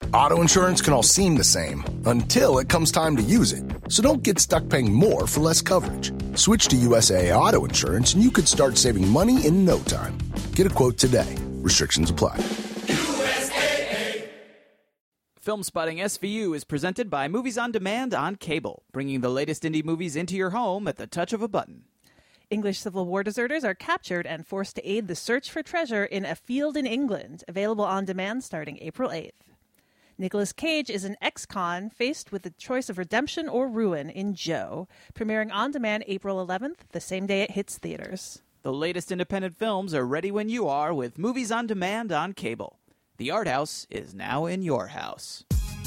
Auto insurance can all seem the same until it comes time to use it. So don't get stuck paying more for less coverage. Switch to USAA Auto Insurance and you could start saving money in no time. Get a quote today. Restrictions apply. Film Spotting SVU is presented by Movies on Demand on cable, bringing the latest indie movies into your home at the touch of a button. English Civil War deserters are captured and forced to aid the search for treasure in A Field in England, available on demand starting April 8th. Nicolas Cage is an ex-con faced with the choice of redemption or ruin in Joe, premiering on demand April 11th, the same day it hits theaters. The latest independent films are ready when you are with Movies on Demand on cable. The Art House is now in your house.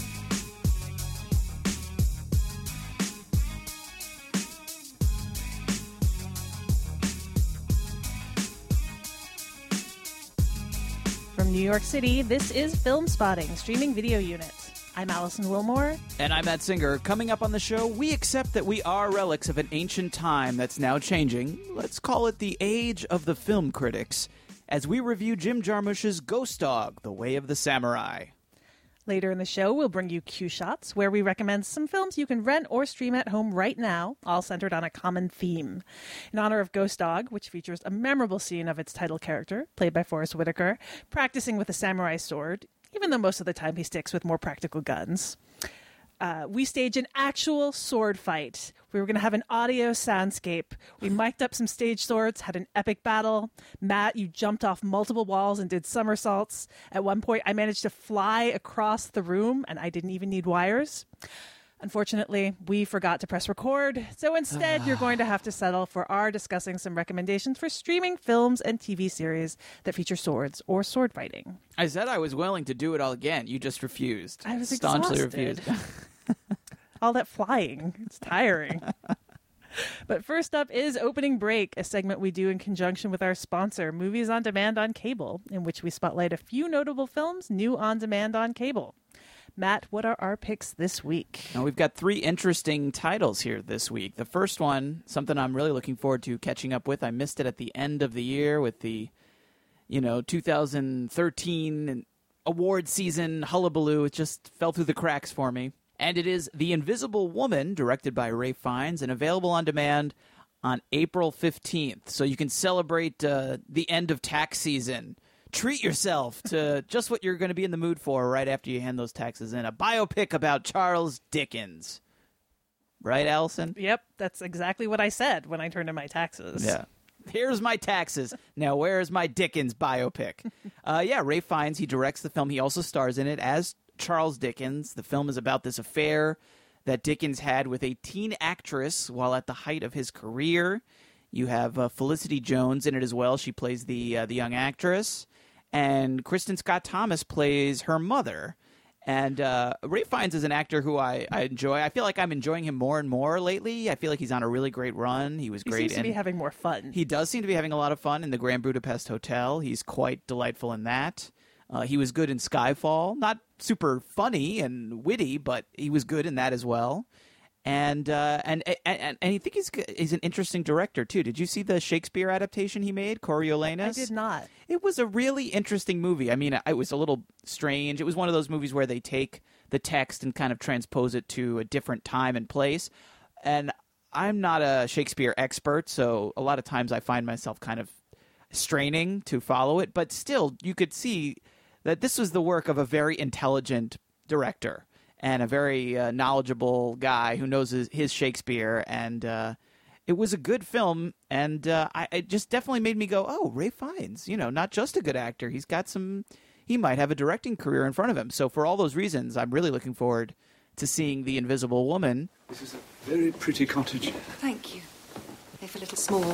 From New York City, this is Film Spotting, streaming video unit. I'm Allison Wilmore. And I'm Matt Singer. Coming up on the show, we accept that we are relics of an ancient time that's now changing. Let's call it the age of the film critics, as we review Jim Jarmusch's Ghost Dog, The Way of the Samurai. Later in the show, we'll bring you Q Shots, where we recommend some films you can rent or stream at home right now, all centered on a common theme. In honor of Ghost Dog, which features a memorable scene of its title character, played by Forrest Whitaker, practicing with a samurai sword, even though most of the time he sticks with more practical guns. We stage an actual sword fight. We were going to have an audio soundscape. We mic'd up some stage swords, had an epic battle. Matt, you jumped off multiple walls and did somersaults. At one point, I managed to fly across the room, and I didn't even need wires. Unfortunately, we forgot to press record, so instead you're going to have to settle for our discussing some recommendations for streaming films and TV series that feature swords or sword fighting. I said I was willing to do it all again. You just refused. I was staunchly exhausted. refused. All that flying. It's tiring. But first up is Opening Break, a segment we do in conjunction with our sponsor, Movies on Demand on Cable, in which we spotlight a few notable films new on demand on cable. Matt, what are our picks this week? Now, we've got three interesting titles here this week. The first one, something I'm really looking forward to catching up with. I missed it at the end of the year with the, 2013 award season hullabaloo. It just fell through the cracks for me. And it is The Invisible Woman, directed by Ralph Fiennes, and available on demand on April 15th. So you can celebrate the end of tax season. Treat yourself to just what you're going to be in the mood for right after you hand those taxes in. A biopic about Charles Dickens. Right, Allison? Yep, that's exactly what I said when I turned in my taxes. Yeah. Here's my taxes. Now, where's my Dickens biopic? Ralph Fiennes, he directs the film. He also stars in it as Charles Dickens. The film is about this affair that Dickens had with a teen actress while at the height of his career. You have Felicity Jones in it as well. She plays the young actress. And Kristen Scott Thomas plays her mother. And Ralph Fiennes is an actor who I enjoy. I feel like I'm enjoying him more and more lately. I feel like he's on a really great run. He was great. He seems to be having more fun. He does seem to be having a lot of fun in the Grand Budapest Hotel. He's quite delightful in that. He was good in Skyfall. Not super funny and witty, but he was good in that as well. And I think he's an interesting director too. Did you see the Shakespeare adaptation he made, Coriolanus? I did not. It was a really interesting movie. I mean, it was a little strange. It was one of those movies where they take the text and kind of transpose it to a different time and place. And I'm not a Shakespeare expert, so a lot of times I find myself kind of straining to follow it. But still, you could see that this was the work of a very intelligent director and a very knowledgeable guy who knows his Shakespeare. And it was a good film, and it just definitely made me go, oh, Ralph Fiennes, not just a good actor. He might have a directing career in front of him. So for all those reasons, I'm really looking forward to seeing The Invisible Woman. This is a very pretty cottage. Thank you. If a little small.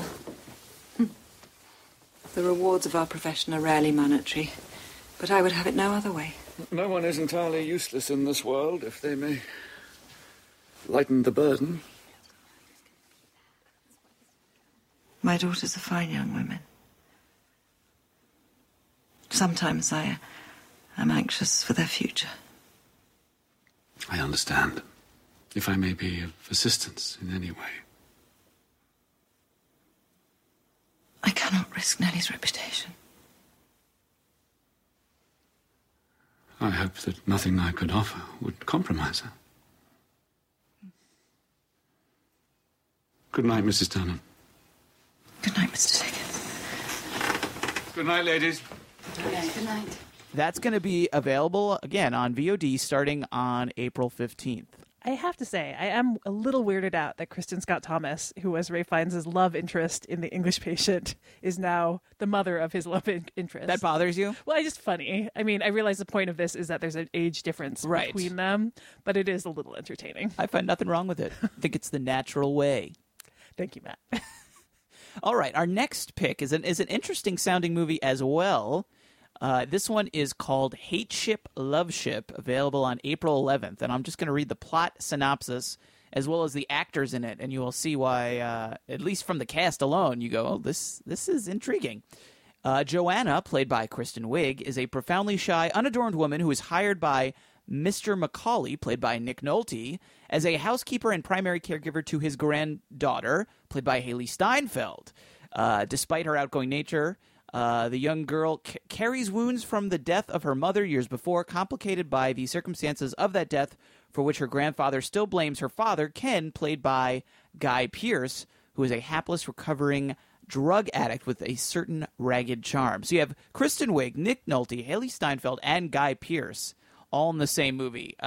The rewards of our profession are rarely monetary, but I would have it no other way. No one is entirely useless in this world, if they may lighten the burden. My daughters are fine young women. Sometimes I am anxious for their future. I understand. If I may be of assistance in any way. I cannot risk Nellie's reputation. I hope that nothing I could offer would compromise her. Good night, Mrs. Turnham. Good night, Mr. Dickens. Good night, ladies. Good night. That's going to be available, again, on VOD starting on April 15th. I have to say, I am a little weirded out that Kristen Scott Thomas, who was Ralph Fiennes' love interest in The English Patient, is now the mother of his love interest. That bothers you? Well, it's just funny. I mean, I realize the point of this is that there's an age difference Right. between them, but it is a little entertaining. I find nothing wrong with it. I think it's the natural way. Thank you, Matt. All right, our next pick is an interesting sounding movie as well. This one is called Hate Ship, Love Ship, available on April 11th. And I'm just going to read the plot synopsis as well as the actors in it, and you will see why, at least from the cast alone, you go, oh, this is intriguing. Joanna, played by Kristen Wiig, is a profoundly shy, unadorned woman who is hired by Mr. Macaulay, played by Nick Nolte, as a housekeeper and primary caregiver to his granddaughter, played by Haley Steinfeld. Despite her outgoing nature, the young girl carries wounds from the death of her mother years before, complicated by the circumstances of that death, for which her grandfather still blames her father, Ken, played by Guy Pearce, who is a hapless, recovering drug addict with a certain ragged charm. So you have Kristen Wiig, Nick Nolte, Haley Steinfeld, and Guy Pearce all in the same movie.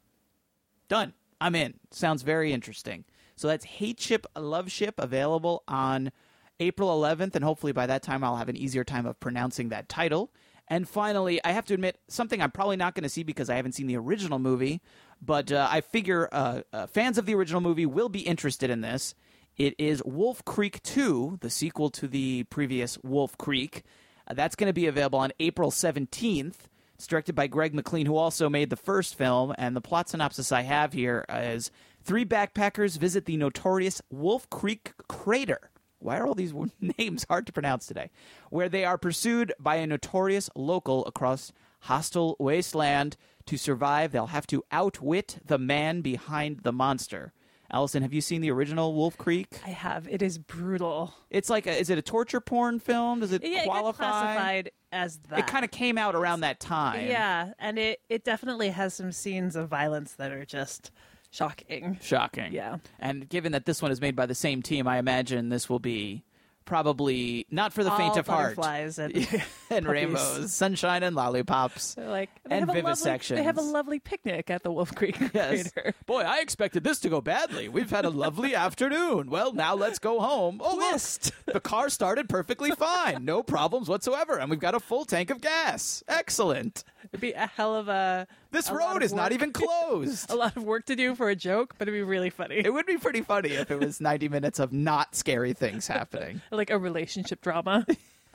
Done. I'm in. Sounds very interesting. So that's Hate Ship, Love Ship, available on April 11th, and hopefully by that time I'll have an easier time of pronouncing that title. And finally, I have to admit, something I'm probably not going to see because I haven't seen the original movie, but I figure fans of the original movie will be interested in this. It is Wolf Creek 2, the sequel to the previous Wolf Creek. That's going to be available on April 17th. It's directed by Greg McLean, who also made the first film, and the plot synopsis I have here is 3 backpackers visit the notorious Wolf Creek Crater. Why are all these names hard to pronounce today? Where they are pursued by a notorious local across hostile wasteland. To survive, they'll have to outwit the man behind the monster. Allison, have you seen the original Wolf Creek? I have. It is brutal. It's like, is it a torture porn film? Does it Yeah, qualify? it gets classified as that. It kind of came out around that time. Yeah, and it definitely has some scenes of violence that are just shocking. Shocking. Yeah. And given that this one is made by the same team, I imagine this will be probably not for the faint of heart. Butterflies and, and puppies. rainbows, sunshine and lollipops. They're like, and vivisections. They have a lovely picnic at the Wolf Creek Yes. Crater. Boy, I expected this to go badly. We've had a lovely afternoon. Well, now let's go home. Oh, Twist. look, the car started perfectly fine. No problems whatsoever. And we've got a full tank of gas. Excellent. It'd be a hell of a... This a lot road of is not work. even closed. A lot of work to do for a joke, but it'd be really funny. It would be pretty funny if it was 90 minutes of not scary things happening. Like a relationship drama.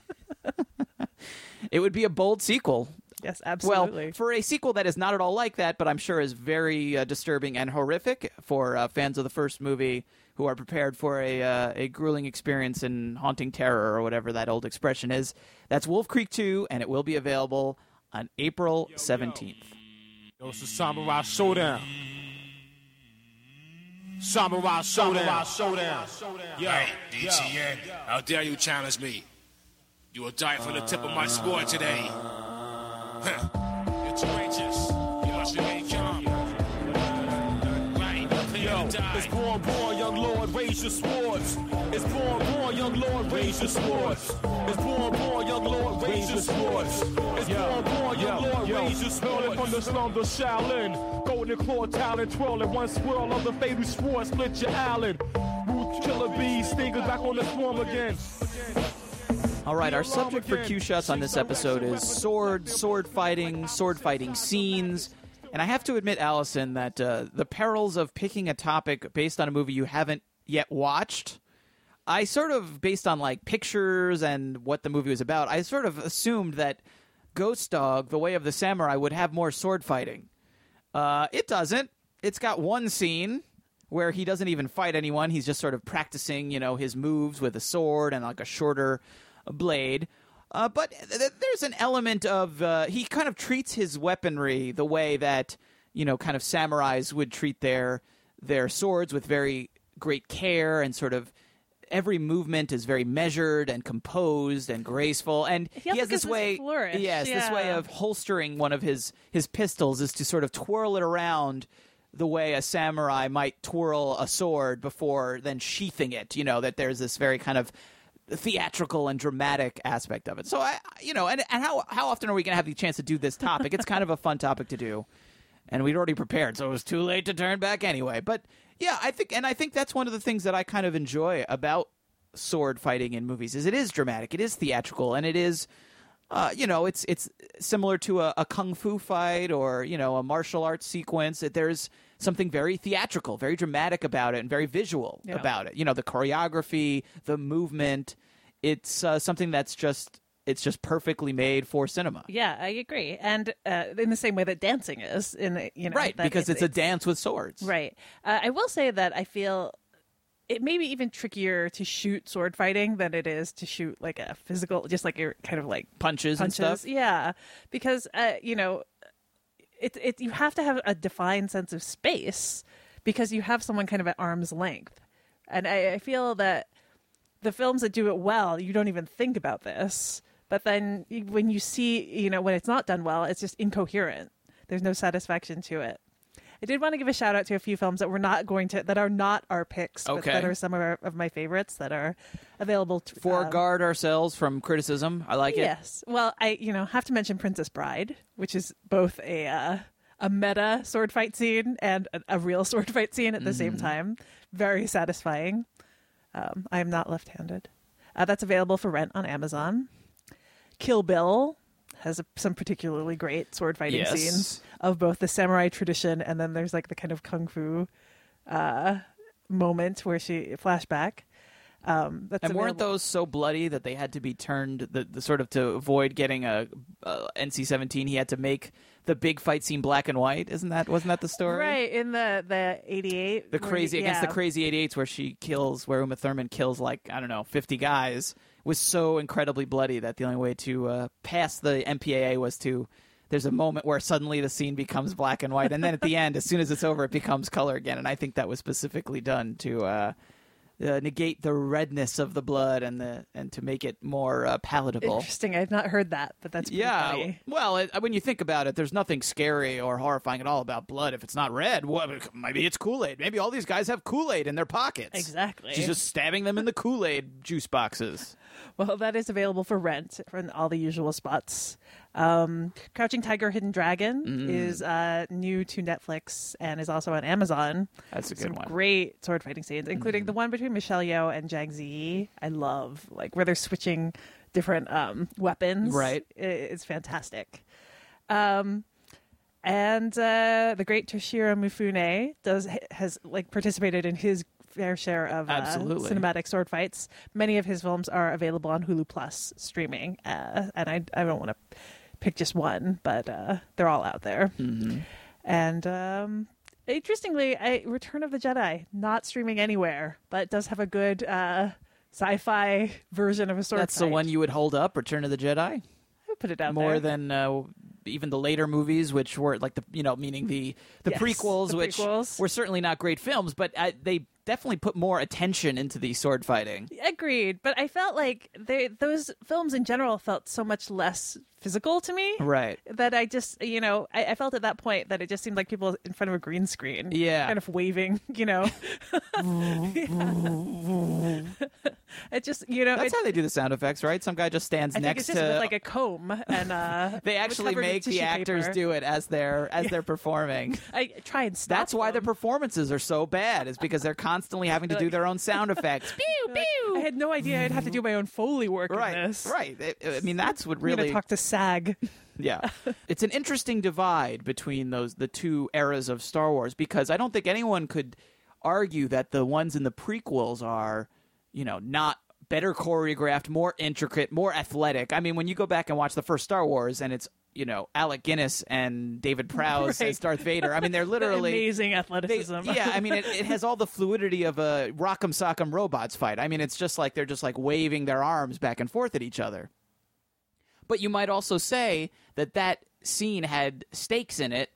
It would be a bold sequel. Yes, absolutely. Well, for a sequel that is not at all like that, but I'm sure is very disturbing and horrific for fans of the first movie who are prepared for a grueling experience in haunting terror or whatever that old expression is. That's Wolf Creek 2, and it will be available on April 17th. Yo, it's the Samurai Showdown. Samurai Showdown. Yo, Hey, DTN, how dare you challenge me? You will die from the tip of my sword today. Huh. You're courageous. You must remain calm. Right, prepare yo, to die. it's born, young lord, raise your swords. It's born, young lord, raise your swords. It's born, young lord, raise your swords. It's born, young lord, raise your swords. From the slums of Shaolin, golden claw talent, twirling one swirl of the fatal sword, split your Allen. Root killer bees, stingers back on the swarm again. All right, our subject for Q Shots on this episode is sword fighting scenes. And I have to admit, Allison, that the perils of picking a topic based on a movie you haven't yet watched, I sort of, based on like pictures and what the movie was about, I sort of assumed that Ghost Dog, The Way of the Samurai, would have more sword fighting. It doesn't. It's got one scene where he doesn't even fight anyone. He's just sort of practicing, his moves with a sword and like a shorter blade. But there's an element of he kind of treats his weaponry the way that kind of samurais would treat their swords, with very great care and sort of every movement is very measured and composed and graceful, and he also has this gives way. this flourish. This way of holstering one of his pistols is to sort of twirl it around the way a samurai might twirl a sword before then sheathing it. That there's this very kind of theatrical and dramatic aspect of it. So and how often are we going to have the chance to do this topic? It's kind of a fun topic to do, and we'd already prepared, so it was too late to turn back anyway. But yeah, I think that's one of the things that I kind of enjoy about sword fighting in movies is it is dramatic, it is theatrical, and it is it's similar to a kung fu fight or a martial arts sequence. There's something very theatrical, very dramatic about it, and very visual about it. The choreography, the movement. It's something that's just perfectly made for cinema. Yeah, I agree. And in the same way that dancing is, right, because it's a dance with swords. Right. I will say that I feel it may be even trickier to shoot sword fighting than it is to shoot like a physical, just like your kind of like punches and stuff. Yeah, because you have to have a defined sense of space because you have someone kind of at arm's length, and I feel that the films that do it well, you don't even think about this. But then when you see, when it's not done well, it's just incoherent. There's no satisfaction to it. I did want to give a shout out to a few films that that are not our picks, but that are some of my favorites that are available. Foreguard ourselves from criticism. I like it. Yes. Well, I have to mention Princess Bride, which is both a meta sword fight scene and a real sword fight scene at the same time. Very satisfying. I am not left-handed. That's available for rent on Amazon. Kill Bill has some particularly great sword fighting scenes of both the samurai tradition and then there's like the kind of kung fu moment where flashback. And weren't those so bloody that they had to be turned the sort of to avoid getting a NC-17? He had to make the big fight scene black and white. Wasn't that the story? Right, in the 88, against the crazy 88s where Uma Thurman kills 50 guys. Was so incredibly bloody that the only way to pass the MPAA there's a moment where suddenly the scene becomes black and white, and then at the end, as soon as it's over, it becomes color again. And I think that was specifically done to negate the redness of the blood and to make it more palatable. Interesting. I had not heard that, but that's pretty funny. Well, when you think about it, there's nothing scary or horrifying at all about blood if it's not red. Well, maybe it's Kool-Aid. Maybe all these guys have Kool-Aid in their pockets. Exactly. She's just stabbing them in the Kool-Aid juice boxes. Well, that is available for rent from all the usual spots. Crouching Tiger, Hidden Dragon is new to Netflix and is also on Amazon. That's a good one. Great sword fighting scenes, including the one between Michelle Yeoh and Zhang Ziyi. I love where they're switching different weapons. Right, it's fantastic. And the great Toshiro Mifune has participated in his fair share of cinematic sword fights. Many of his films are available on Hulu Plus streaming, and I don't want to pick just one, but they're all out there. And interestingly, Return of the Jedi, not streaming anywhere, but it does have a good sci-fi version of a sword fight. That's the one you would hold up, Return of the Jedi? I would put it out more there. Than even the later movies, which were meaning the prequels, which were certainly not great films, but they definitely put more attention into the sword fighting. Agreed, but I felt like those films in general felt so much less physical to me. Right. That I just, I felt at that point that it just seemed like people in front of a green screen. Yeah. Kind of waving, It just, That's how they do the sound effects, right? Some guy just stands next to with like a comb and they actually make the actors do it as they're performing. I try and stop That's why their performances are so bad, is because they're constantly having to do their own sound effects. Pew, pew. I had no idea I'd have to do my own Foley work in this. Right. I mean, that's what really... I'm going to talk to SAG. Yeah. It's an interesting divide between the two eras of Star Wars, because I don't think anyone could argue that the ones in the prequels are, not better choreographed, more intricate, more athletic. I mean, when you go back and watch the first Star Wars and it's, Alec Guinness and David Prowse as Darth Vader. I mean, they're literally... amazing athleticism. I mean, it has all the fluidity of a Rock'em Sock'em Robots fight. I mean, it's just like they're just waving their arms back and forth at each other. But you might also say that scene had stakes in it,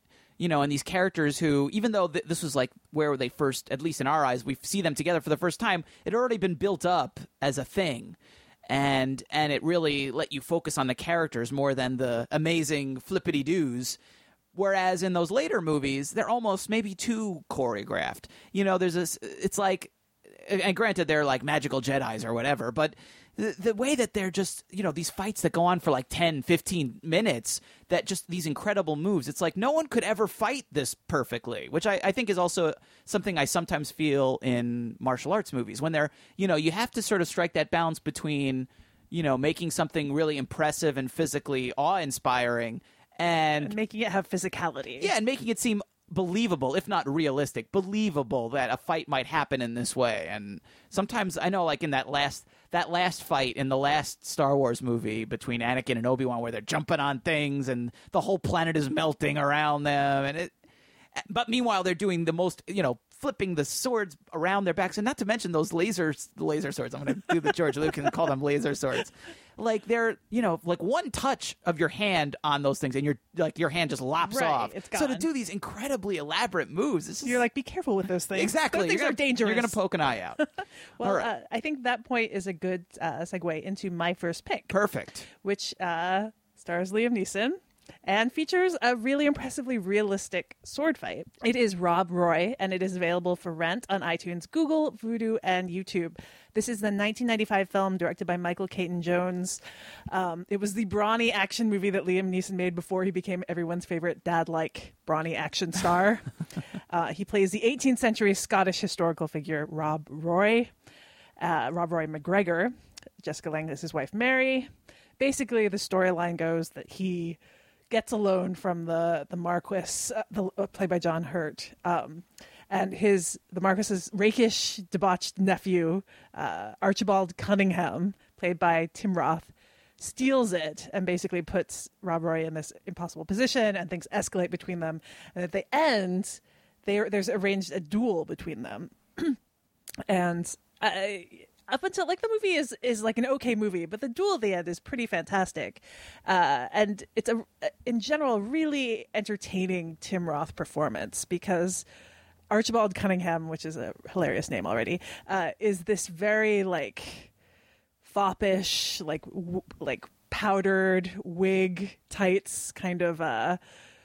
and these characters who, even though this was like where they first, at least in our eyes, we see them together for the first time, it had already been built up as a thing. And it really let you focus on the characters more than the amazing flippity-doos. Whereas in those later movies, they're almost maybe too choreographed. There's this, it's like, and granted, they're like magical Jedis or whatever, but the way that they're just, these fights that go on for like 10, 15 minutes, that just these incredible moves, it's like no one could ever fight this perfectly, which I think is also something I sometimes feel in martial arts movies when they're, you have to sort of strike that balance between, making something really impressive and physically awe-inspiring and making it have physicality. Yeah, and making it seem believable, if not realistic, believable that a fight might happen in this way. And sometimes I know, like in that last fight in the last Star Wars movie between Anakin and Obi-Wan, where they're jumping on things and the whole planet is melting around them, but meanwhile they're doing the most, flipping the swords around their backs, and not to mention those laser swords. I'm going to do the George Lucas and call them laser swords. Like they're, like one touch of your hand on those things, and your hand just lops off. It's gone. So to do these incredibly elaborate moves, you're like, be careful with those things. Exactly, Those things are dangerous. You're going to poke an eye out. Well, right. I think that point is a good segue into my first pick. Perfect. Which stars Liam Neeson and features a really impressively realistic sword fight. It is Rob Roy, and it is available for rent on iTunes, Google, Vudu, and YouTube. This is the 1995 film directed by Michael Caton Jones. It was the brawny action movie that Liam Neeson made before he became everyone's favorite dad-like brawny action star. He plays the 18th century Scottish historical figure Rob Roy. Rob Roy McGregor. Jessica Lange is his wife Mary. Basically, the storyline goes that he gets a loan from the Marquis, played by John Hurt, and the Marquis's rakish, debauched nephew, Archibald Cunningham, played by Tim Roth, steals it and basically puts Rob Roy in this impossible position, and things escalate between them. And at the end, there's arranged a duel between them, and up until the movie is like an okay movie, but the duel at the end is pretty fantastic, and it's in general really entertaining Tim Roth performance, because Archibald Cunningham, which is a hilarious name already, is this very foppish, like powdered wig tights kind of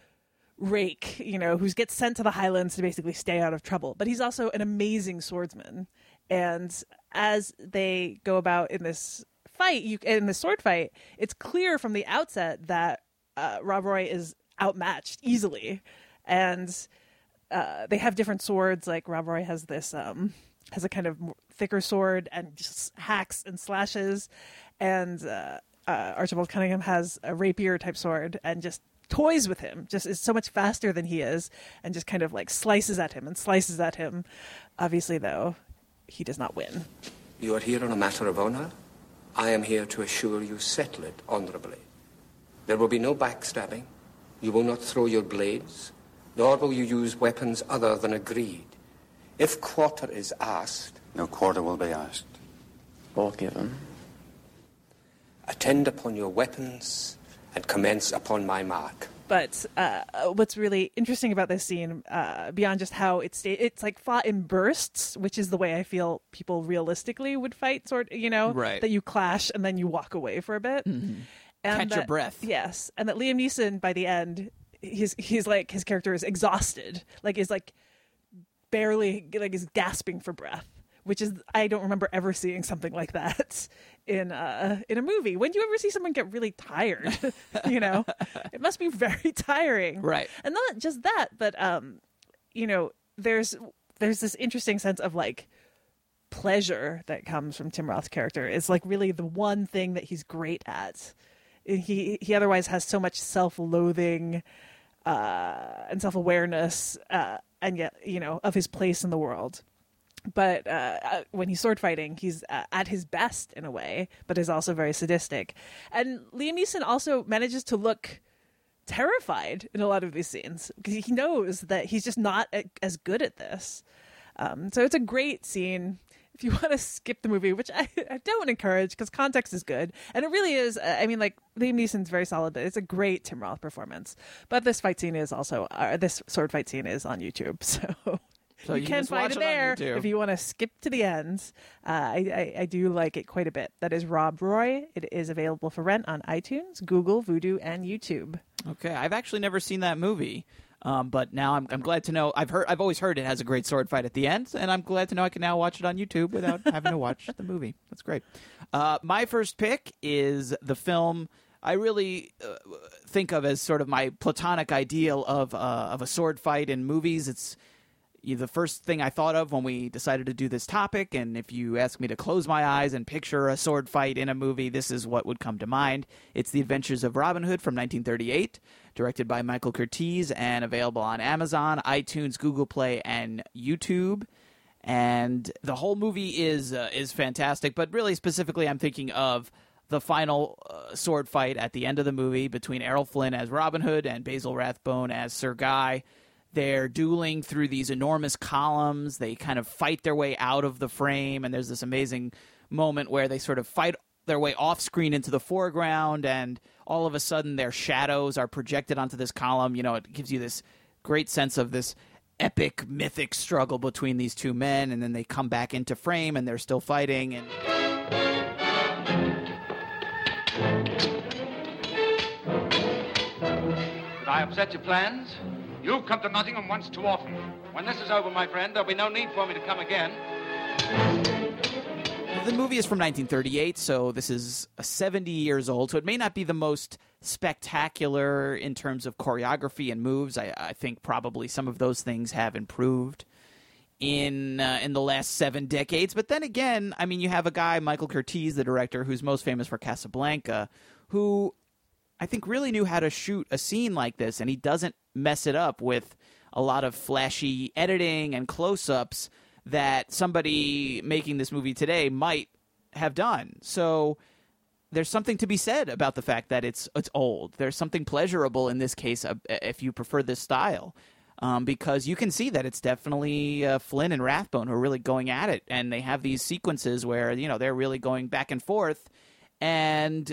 rake, who gets sent to the Highlands to basically stay out of trouble, but he's also an amazing swordsman. And as they go about in this fight, in the sword fight, it's clear from the outset that Rob Roy is outmatched easily. And they have different swords. Like Rob Roy has this, has a kind of thicker sword and just hacks and slashes. And Archibald Cunningham has a rapier type sword and just toys with him, just is so much faster than he is, and just kind of slices at him and slices at him. Obviously, though, he does not win. You are here on a matter of honor. I am here to assure you settle it honorably. There will be no backstabbing. You will not throw your blades, nor will you use weapons other than agreed. If quarter is asked... No quarter will be asked. Or given. Attend upon your weapons and commence upon my mark. But what's really interesting about this scene, beyond just how it's fought in bursts, which is the way I feel people realistically would fight, right. That you clash and then you walk away for a bit. Mm-hmm. And catch your breath. Yes. And that Liam Neeson, by the end, his character is exhausted, is barely, is gasping for breath. Which is, I don't remember ever seeing something like that in a movie. When do you ever see someone get really tired? It must be very tiring, right? And not just that, but there's this interesting sense of pleasure that comes from Tim Roth's character. It's really the one thing that he's great at. He otherwise has so much self-loathing and self-awareness, and yet of his place in the world. But when he's sword fighting, he's at his best in a way, but is also very sadistic. And Liam Neeson also manages to look terrified in a lot of these scenes, because he knows that he's just not as good at this. So it's a great scene. if you want to skip the movie, which I don't encourage because context is good. And it really is. I mean, like, Liam Neeson's very solid. It's a great Tim Roth performance. But this fight scene is also, this sword fight scene is on YouTube. So you can find it there if you want to skip to the ends. I do like it quite a bit. That is Rob Roy. It is available for rent on iTunes, Google, Vudu, and YouTube. Okay, I've actually never seen that movie. But now I'm glad to know. I've always heard it has a great sword fight at the end, and I'm glad to know I can now watch it on YouTube without having to watch the movie. That's great. My first pick is the film I really think of as sort of my platonic ideal of a sword fight in movies. It's the first thing I thought of when we decided to do this topic, and if you ask me to close my eyes and picture a sword fight in a movie, this is what would come to mind. It's The Adventures of Robin Hood from 1938, directed by Michael Curtiz and available on Amazon, iTunes, Google Play, and YouTube. And the whole movie is fantastic, but really specifically I'm thinking of the final sword fight at the end of the movie between Errol Flynn as Robin Hood and Basil Rathbone as Sir Guy. They're dueling through these enormous columns. They kind of fight their way out of the frame, and there's this amazing moment where they sort of fight their way off screen into the foreground, and all of a sudden their shadows are projected onto this column. You know, it gives you this great sense of this epic, mythic struggle between these two men, and then they come back into frame, and they're still fighting. And did I upset your plans? You've come to Nottingham once too often. When this is over, my friend, there'll be no need for me to come again. The movie is from 1938, so this is 70 years old, so it may not be the most spectacular in terms of choreography and moves. I think probably some of those things have improved in the last 7 decades. But then again, I mean, you have a guy, Michael Curtiz, the director, who's most famous for Casablanca, who I think really knew how to shoot a scene like this, and he doesn't mess it up with a lot of flashy editing and close-ups that somebody making this movie today might have done. So there's something to be said about the fact that it's old. There's something pleasurable in this case if you prefer this style, because you can see that it's definitely Flynn and Rathbone who are really going at it, and they have these sequences where they're really going back and forth. And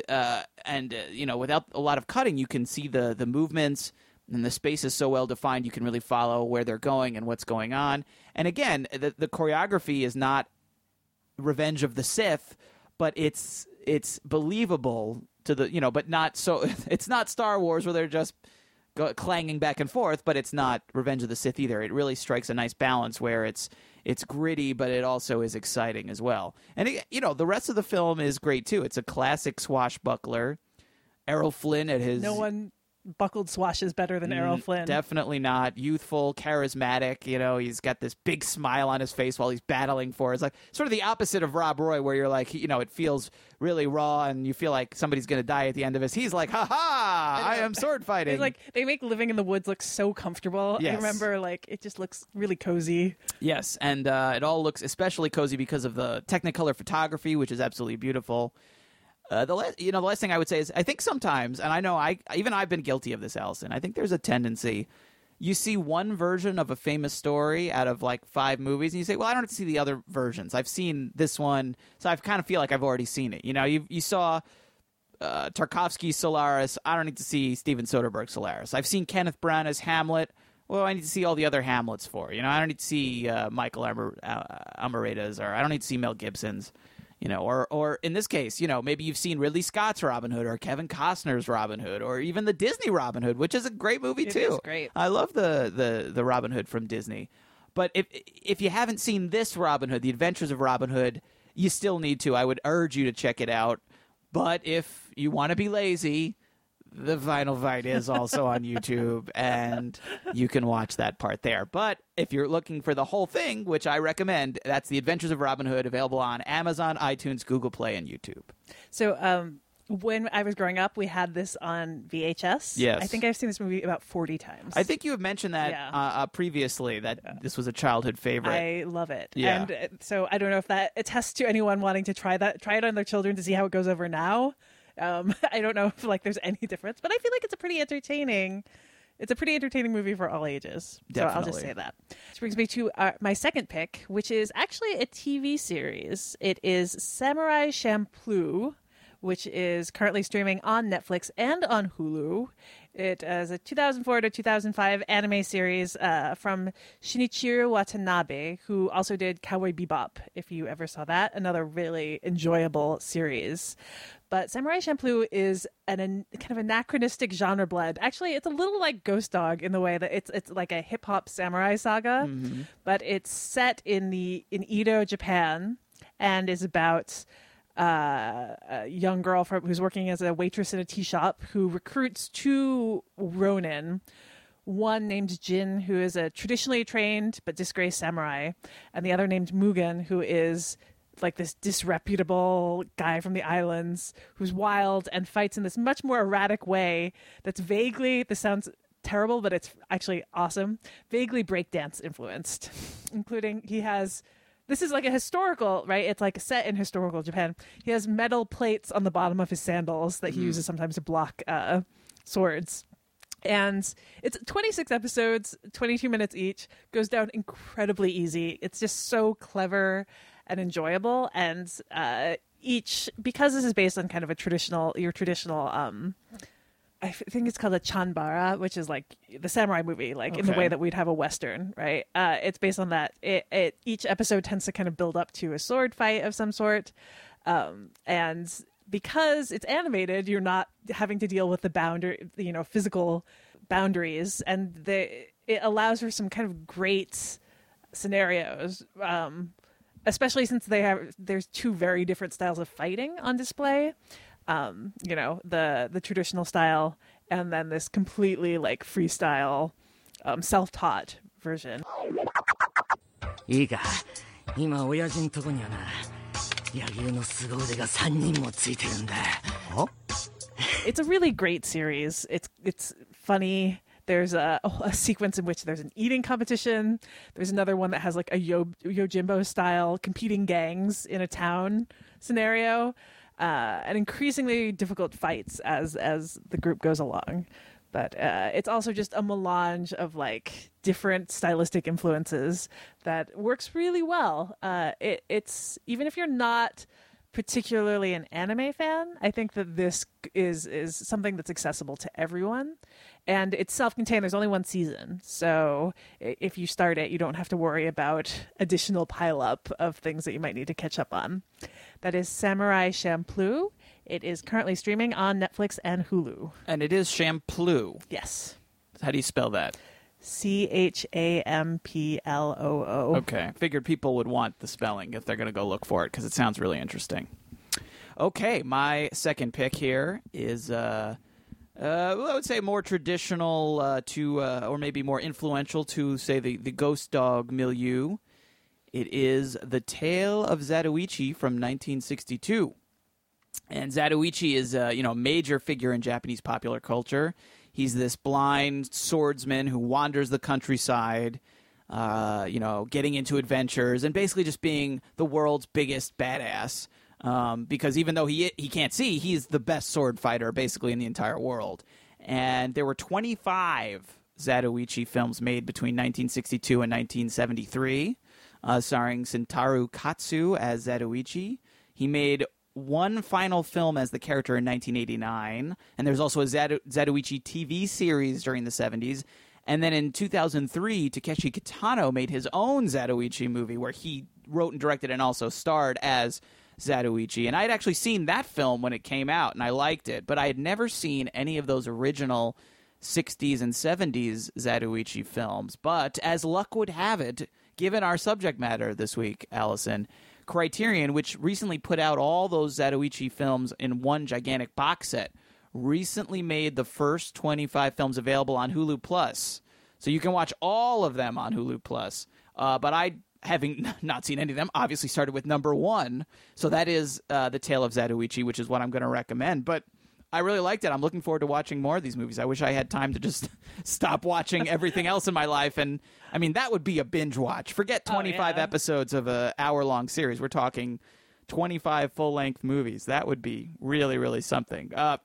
without a lot of cutting, you can see the movements, and the space is so well defined you can really follow where they're going and what's going on. And again, the choreography is not Revenge of the Sith, but it's believable to the but not so. It's not Star Wars where they're just clanging back and forth, but it's not Revenge of the Sith either. It really strikes a nice balance where it's gritty, but it also is exciting as well. And the rest of the film is great too. It's a classic swashbuckler. Errol Flynn at his no one buckled swashes better than Errol Flynn. Definitely not. Youthful, charismatic. He's got this big smile on his face while he's battling for it. It's like sort of the opposite of Rob Roy, where you're like, it feels really raw and you feel like somebody's going to die at the end of this. He's like, ha-ha, I am sword fighting. It's like they make living in the woods look so comfortable. Yes. I remember, it just looks really cozy. Yes, and it all looks especially cozy because of the Technicolor photography, which is absolutely beautiful. The last thing I would say is I think sometimes, and I know I've been guilty of this, Allison, I think there's a tendency you see one version of a famous story out of 5 movies, and you say, well, I don't have to see the other versions. I've seen this one, so I kind of feel like I've already seen it. You saw Tarkovsky's Solaris. I don't need to see Steven Soderbergh's Solaris. I've seen Kenneth Branagh as Hamlet. Well, I need to see all the other Hamlets for. I don't need to see Michael Almereyda's, or I don't need to see Mel Gibson's. Or in this case, maybe you've seen Ridley Scott's Robin Hood or Kevin Costner's Robin Hood or even the Disney Robin Hood, which is a great movie too. It is great. I love the Robin Hood from Disney. But if you haven't seen this Robin Hood, The Adventures of Robin Hood, you still need to. I would urge you to check it out. But if you want to be lazy, the final fight is also on YouTube, and you can watch that part there. But if you're looking for the whole thing, which I recommend, that's The Adventures of Robin Hood, available on Amazon, iTunes, Google Play, and YouTube. So when I was growing up, we had this on VHS. Yes. I think I've seen this movie about 40 times. I think you have mentioned that previously, that this was a childhood favorite. I love it. Yeah. And so I don't know if that attests to anyone wanting to try it on their children to see how it goes over now. I don't know if there's any difference, but I feel like it's a pretty entertaining It's a pretty entertaining movie for all ages. Definitely. So I'll just say that. This brings me to my second pick, which is actually a TV series. It is Samurai Champloo, which is currently streaming on Netflix and on Hulu. It is a 2004 to 2005 anime series from Shinichiro Watanabe, who also did Cowboy Bebop, if you ever saw that. Another really enjoyable series. But Samurai Champloo is kind of anachronistic genre blend. Actually, it's a little like Ghost Dog in the way that it's like a hip-hop samurai saga, but it's set in Edo, Japan, and is about a young girl who's working as a waitress in a tea shop who recruits two ronin, one named Jin, who is a traditionally trained but disgraced samurai, and the other named Mugen, who is like this disreputable guy from the islands who's wild and fights in this much more erratic way that's vaguely, this sounds terrible, but it's actually awesome, vaguely breakdance influenced, including this is like a historical, right? It's like set in historical Japan. He has metal plates on the bottom of his sandals that he uses sometimes to block swords. And it's 26 episodes, 22 minutes each, goes down incredibly easy. It's just so clever and enjoyable. And because this is based on kind of your traditional, I think it's called a chanbara, which is like the samurai movie, like in the way that we'd have a Western, right? It's based on that. Each episode tends to kind of build up to a sword fight of some sort. And because it's animated, you're not having to deal with the physical boundaries. And it allows for some kind of great scenarios, especially since there's two very different styles of fighting on display. The traditional style, and then this completely like freestyle, self-taught version. いいか、今親父のとこにはな、柳生の凄腕が3人もついてるんだ。 It's a really great series. It's funny. There's a sequence in which there's an eating competition. There's another one that has like a Yojimbo style competing gangs in a town scenario. And increasingly difficult fights as the group goes along. But it's also just a melange of like different stylistic influences that works really well. It's even if you're not particularly an anime fan, I think that this is something that's accessible to everyone. And it's self-contained. There's only one season. So if you start it, you don't have to worry about additional pile-up of things that you might need to catch up on. That is Samurai Champloo. It is currently streaming on Netflix and Hulu. And it is Champloo. Yes. How do you spell that? Champloo. Okay. Figured people would want the spelling if they're going to go look for it because it sounds really interesting. Okay. My second pick here is, I would say more traditional or maybe more influential to, say, the Ghost Dog milieu. It is The Tale of Zatoichi from 1962. And Zatoichi is a major figure in Japanese popular culture. He's this blind swordsman who wanders the countryside, getting into adventures and basically just being the world's biggest badass. Because even though he can't see, he's the best sword fighter basically in the entire world. And there were 25 Zatoichi films made between 1962 and 1973, starring Shintaro Katsu as Zatoichi. He made one final film as the character in 1989, and there's also a Zatoichi TV series during the 70s. And then in 2003, Takeshi Kitano made his own Zatoichi movie where he wrote and directed and also starred as Zatoichi. And I had actually seen that film when it came out, and I liked it, but I had never seen any of those original 60s and 70s Zatoichi films. But as luck would have it, given our subject matter this week, Allison, Criterion, which recently put out all those Zatoichi films in one gigantic box set, recently made the first 25 films available on Hulu Plus. So you can watch all of them on Hulu Plus. But I, having not seen any of them, obviously started with number one. So that is The Tale of Zatoichi, which is what I'm going to recommend. But I really liked it. I'm looking forward to watching more of these movies. I wish I had time to just stop watching everything else in my life. And, I mean, that would be a binge watch. Forget 25 episodes of an hour-long series. We're talking 25 full-length movies. That would be really, really something.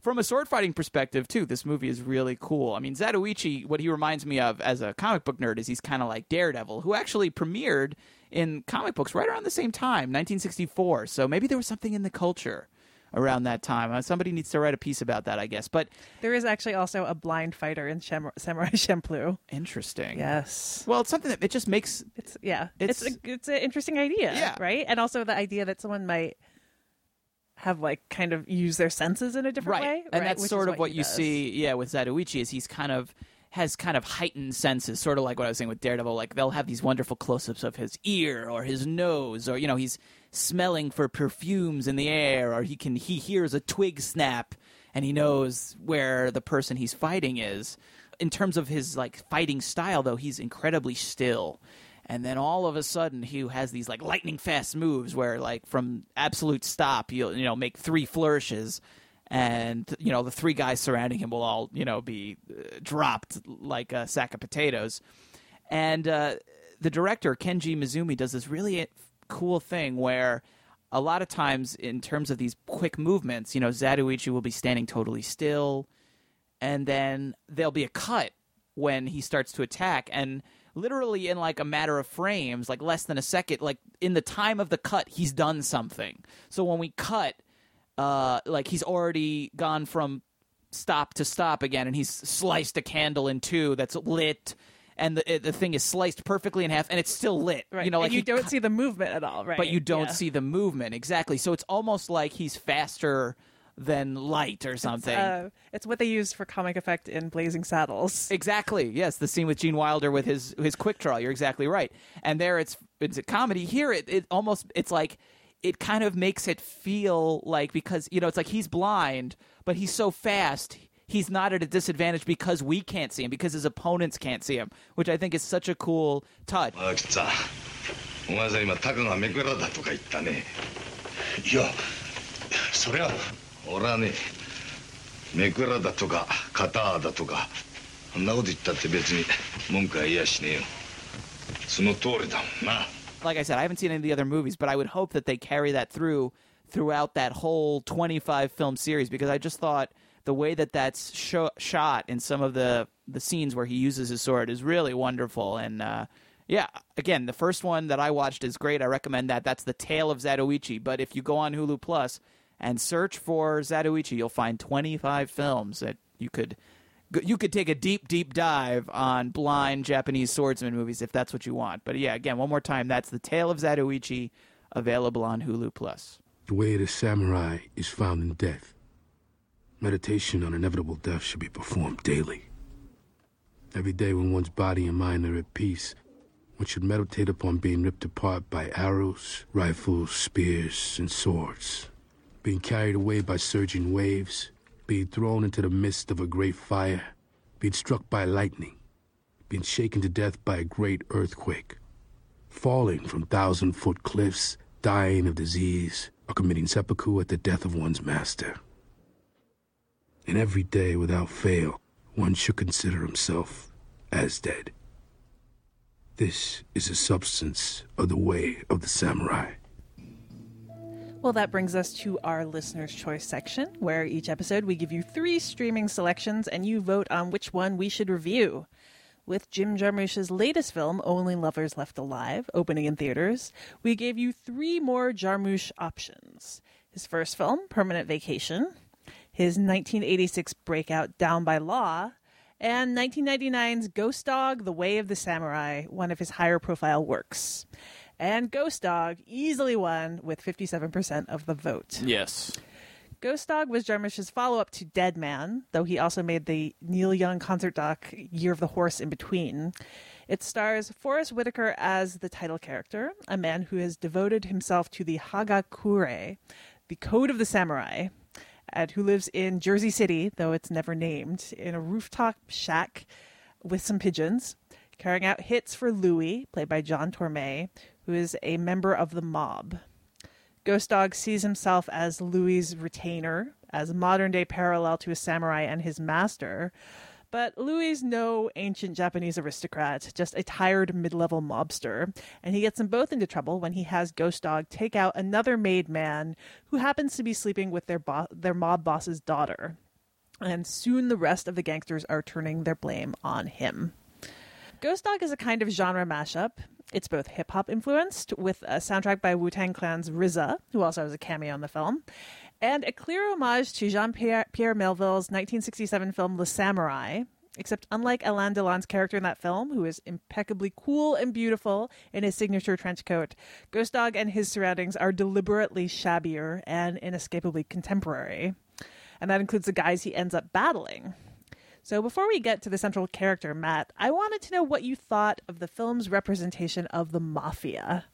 from a sword fighting perspective, too, this movie is really cool. I mean, Zatoichi, what he reminds me of as a comic book nerd is he's kind of like Daredevil, who actually premiered in comic books right around the same time, 1964. So maybe there was something in the culture around that time. Somebody needs to write a piece about that, I guess. But there is actually also a blind fighter in Samurai Champloo. Interesting. Yes. Well, it's something that it just makes... It's an interesting idea, right? And also the idea that someone might have like kind of use their senses in a different way. And right? that's Which sort is of what you see, with Zatoichi, is he's kind of has kind of heightened senses, sort of like what I was saying with Daredevil. Like they'll have these wonderful close-ups of his ear or his nose, or he's smelling for perfumes in the air, or he hears a twig snap and he knows where the person he's fighting is. In terms of his like fighting style, though, he's incredibly still. And then all of a sudden, he has these like lightning fast moves where, like, from absolute stop, you'll make 3 flourishes, and the 3 guys surrounding him will all be dropped like a sack of potatoes. And the director Kenji Mizumi does this really cool thing where a lot of times, in terms of these quick movements, Zatoichi will be standing totally still, and then there'll be a cut when he starts to attack, and literally in like a matter of frames, like less than a second, like in the time of the cut, he's done something. So when we cut, like he's already gone from stop to stop again, and he's sliced a candle in 2 that's lit, and the thing is sliced perfectly in half, and it's still lit. Right. Like and you don't see the movement at all, right? But you don't see the movement, exactly. So it's almost like he's faster than light or something. It's what they used for comic effect in Blazing Saddles. Exactly. Yes, the scene with Gene Wilder with his quick draw. You're exactly right. And there it's a comedy. Here it's like it kind of makes it feel like, because it's like he's blind, but he's so fast. He's not at a disadvantage because we can't see him, because his opponents can't see him, which I think is such a cool touch. お前さん今タカがめくらだとか言ったね。いや、そりゃ俺はね、めくらだとか肩だとかそんなこと言ったって別に文句は言いやしねえよ。その通りだもんな。 Like I said, I haven't seen any of the other movies, but I would hope that they carry that throughout that whole 25 film series, because I just thought the way that that's shot in some of the scenes where he uses his sword is really wonderful. And yeah, again, the first one that I watched is great. I recommend that. That's The Tale of Zatoichi. But if you go on Hulu Plus and search for Zatoichi, you'll find 25 films that you could take a deep dive on blind Japanese swordsman movies if that's what you want. But yeah, again, one more time, that's The Tale of Zatoichi, available on Hulu Plus. The way of the samurai is found in death. Meditation on inevitable death should be performed daily. Every day when one's body and mind are at peace, one should meditate upon being ripped apart by arrows, rifles, spears, and swords, being carried away by surging waves, being thrown into the midst of a great fire, being struck by lightning, being shaken to death by a great earthquake, falling from 1,000-foot cliffs, dying of disease, or committing seppuku at the death of one's master. And every day, without fail, one should consider himself as dead. This is the substance of the way of the samurai. Well, that brings us to our listener's choice section, where each episode we give you 3 streaming selections and you vote on which one we should review. With Jim Jarmusch's latest film, Only Lovers Left Alive, opening in theaters, we gave you 3 more Jarmusch options. His first film, Permanent Vacation, his 1986 breakout, Down by Law, and 1999's Ghost Dog, The Way of the Samurai, one of his higher profile works. And Ghost Dog easily won with 57% of the vote. Yes. Ghost Dog was Jarmusch's follow-up to Dead Man, though he also made the Neil Young concert doc Year of the Horse in between. It stars Forrest Whitaker as the title character, a man who has devoted himself to the Hagakure, the code of the samurai, and who lives in Jersey City, though it's never named, in a rooftop shack with some pigeons, carrying out hits for Louis, played by John Tormé, who is a member of the mob. Ghost Dog sees himself as Louis' retainer, as a modern-day parallel to a samurai and his master, but Louis is no ancient Japanese aristocrat, just a tired mid-level mobster, and he gets them both into trouble when he has Ghost Dog take out another made man who happens to be sleeping with their mob boss's daughter. And soon the rest of the gangsters are turning their blame on him. Ghost Dog is a kind of genre mashup. It's both hip-hop influenced, with a soundtrack by Wu-Tang Clan's RZA, who also has a cameo in the film, and a clear homage to Jean-Pierre Melville's 1967 film Le Samurai, except unlike Alain Delon's character in that film, who is impeccably cool and beautiful in his signature trench coat, Ghost Dog and his surroundings are deliberately shabbier and inescapably contemporary. And that includes the guys he ends up battling. So before we get to the central character, Matt, I wanted to know what you thought of the film's representation of the mafia.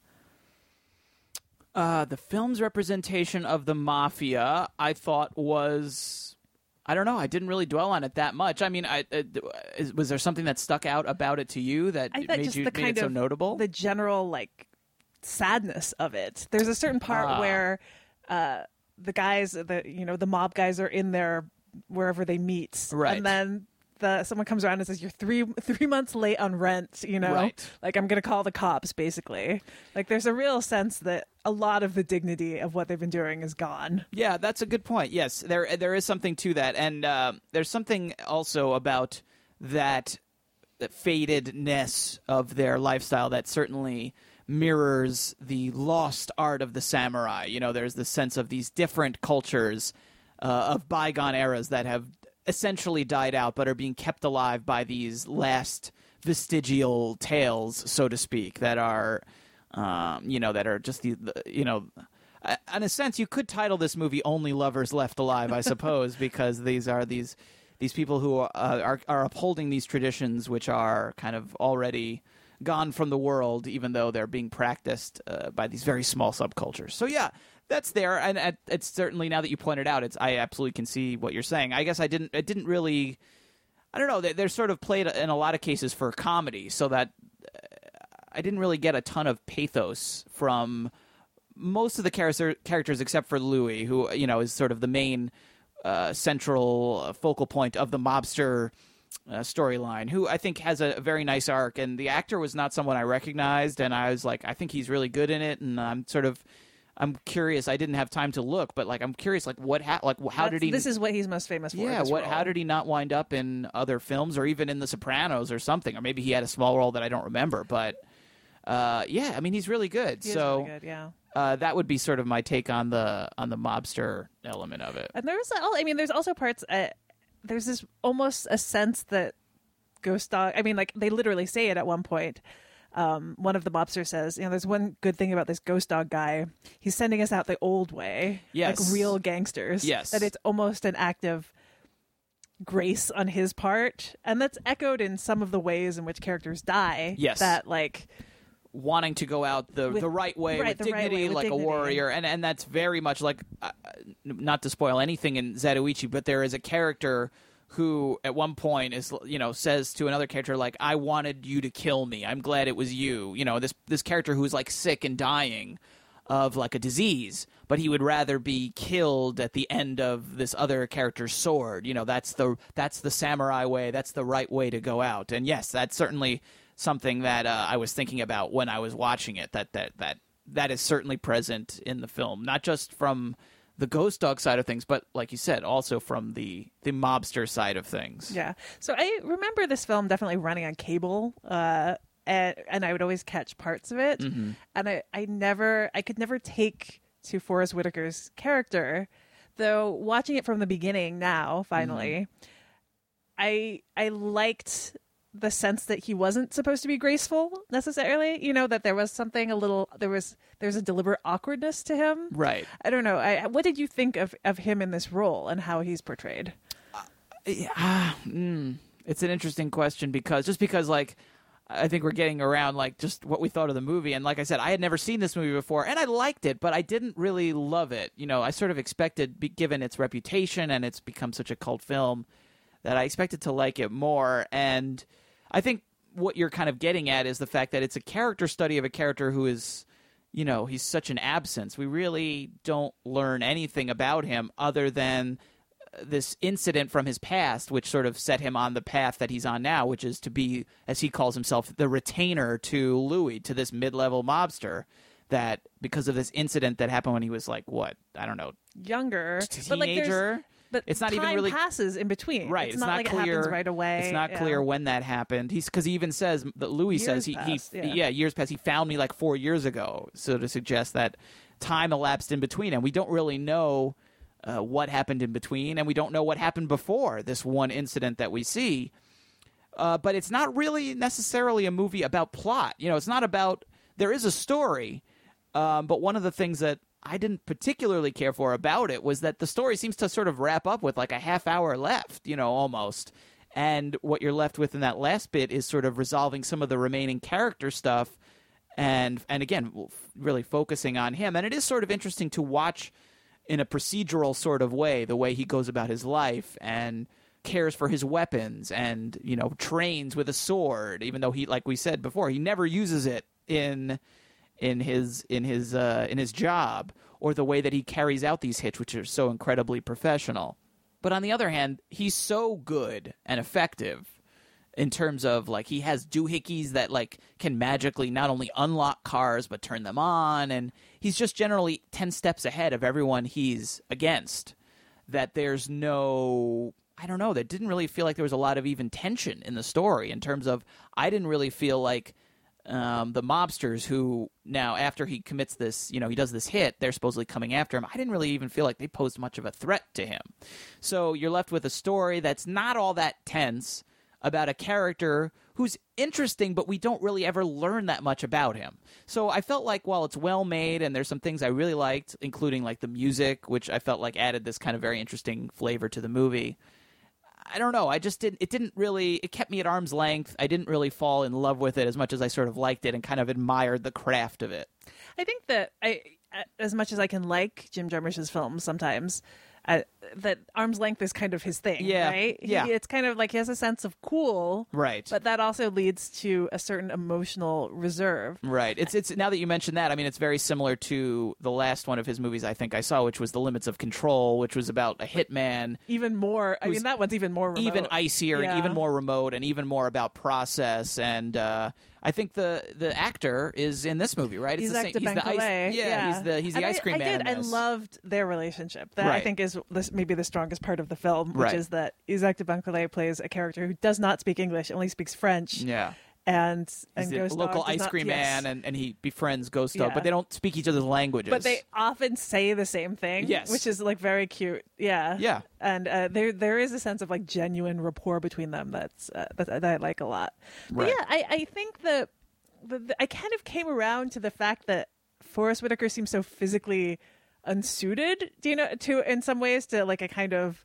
The film's representation of the mafia, I thought was... I don't know. I didn't really dwell on it that much. I mean, was there something that stuck out about it to you that made it so notable? The general, like, sadness of it. There's a certain part where the guys, the mob guys are in there wherever they meet. Right. And then someone comes around and says, you're three months late on rent, Right. Like, I'm going to call the cops, basically. Like, there's a real sense that a lot of the dignity of what they've been doing is gone. Yeah, that's a good point. Yes, there is something to that. And there's something also about that fadedness of their lifestyle that certainly mirrors the lost art of the samurai. There's the sense of these different cultures of bygone eras that have essentially died out but are being kept alive by these last vestigial tales, so to speak, that are that are just in a sense you could title this movie Only Lovers Left Alive, I suppose, because these are these people who are upholding these traditions which are kind of already gone from the world, even though they're being practiced by these very small subcultures. So yeah, that's there, and it's certainly, now that you pointed out, I absolutely can see what you're saying. I guess it didn't really, I don't know, they're sort of played in a lot of cases for comedy, so that I didn't really get a ton of pathos from most of the characters except for Louis, who is sort of the main central focal point of the mobster storyline, who I think has a very nice arc, and the actor was not someone I recognized, and I was like, I think he's really good in it, and I'm curious. I didn't have time to look, but I'm curious, how did he? This is what he's most famous for. Yeah, how did he not wind up in other films, or even in The Sopranos or something, or maybe he had a small role that I don't remember. But yeah, I mean, he's really good. He is really good, yeah. That would be sort of my take on the mobster element of it. And there's also parts. There's this almost a sense that Ghost Dog. I mean, they literally say it at one point. One of the mobsters says, there's one good thing about this Ghost Dog guy. He's sending us out the old way. Yes. Like real gangsters. Yes. That it's almost an act of grace on his part. And that's echoed in some of the ways in which characters die. Yes. That, wanting to go out the right way, with dignity, like a warrior. And that's very much not to spoil anything in Zatoichi, but there is a character who at one point is, says to another character, I wanted you to kill me. I'm glad it was you. This character who's sick and dying of a disease, but he would rather be killed at the end of this other character's sword. That's the samurai way. That's the right way to go out. And yes, that's certainly something that I was thinking about when I was watching it. That is certainly present in the film, not just from the Ghost Dog side of things, but like you said, also from the mobster side of things. Yeah. So I remember this film definitely running on cable, and I would always catch parts of it. Mm-hmm. And I could never take to Forrest Whitaker's character, though watching it from the beginning now, finally, I liked the sense that he wasn't supposed to be graceful necessarily, that there was something there's a deliberate awkwardness to him. Right. I don't know. What did you think of him in this role and how he's portrayed? It's an interesting question because I think we're getting around just what we thought of the movie. And like I said, I had never seen this movie before and I liked it, but I didn't really love it. I sort of expected, given its reputation and it's become such a cult film, that I expected to like it more. And I think what you're kind of getting at is the fact that it's a character study of a character who is, he's such an absence. We really don't learn anything about him other than this incident from his past, which sort of set him on the path that he's on now, which is to be, as he calls himself, the retainer to Louis, to this mid-level mobster, that because of this incident that happened when he was I don't know, younger, teenager. But it's not time even really passes in between. right. It's not like clear. it happens right away. It's not clear when that happened. Because he even says that Louis says years past. He found me like 4 years ago. So to suggest that time elapsed in between, and we don't really know what happened in between, and we don't know what happened before this one incident that we see. But it's not really necessarily a movie about plot. It's not about. There is a story, but one of the things that I didn't particularly care for about it was that the story seems to sort of wrap up with like a half hour left, almost. And what you're left with in that last bit is sort of resolving some of the remaining character stuff and again, really focusing on him. And it is sort of interesting to watch in a procedural sort of way, the way he goes about his life and cares for his weapons and, trains with a sword, even though he, like we said before, he never uses it in his job, or the way that he carries out these hits, which are so incredibly professional. But on the other hand, he's so good and effective in terms of like he has doohickeys that like can magically not only unlock cars but turn them on, and he's just generally 10 steps ahead of everyone he's against. That there's no, I don't know, that didn't really feel like there was a lot of even tension in the story in terms of, I didn't really feel like the mobsters who now, after he commits this, he does this hit, they're supposedly coming after him. I didn't really even feel like they posed much of a threat to him. So you're left with a story that's not all that tense about a character who's interesting, but we don't really ever learn that much about him. So I felt like while it's well made and there's some things I really liked, including like the music, which I felt like added this kind of very interesting flavor to the movie, I don't know. It kept me at arm's length. I didn't really fall in love with it as much as I sort of liked it and kind of admired the craft of it. I think that as much as I can like Jim Jarmusch's films sometimes, that arm's length is kind of his thing, right? It's kind of like he has a sense of cool, right? But that also leads to a certain emotional reserve, right? It's now that you mention that, I mean, it's very similar to the last one of his movies I think I saw, which was The Limits of Control, which was about a hitman. Even more. I mean, that one's even more remote. Even icier, and even more remote, and even more about process. And I think the actor is in this movie, right? He's the ice. He's the ice cream man. I loved their relationship. That I think is maybe the strongest part of the film, which is that Isaac de Bancolet plays a character who does not speak English, only speaks French. Yeah. And he's Ghost a local Dog ice cream man, and he befriends Ghost Dog, but they don't speak each other's languages. But they often say the same thing, which is like very cute. Yeah. And there is a sense of like genuine rapport between them that I like a lot. But I think that I kind of came around to the fact that Forest Whitaker seems so physically unsuited, to in some ways to like a kind of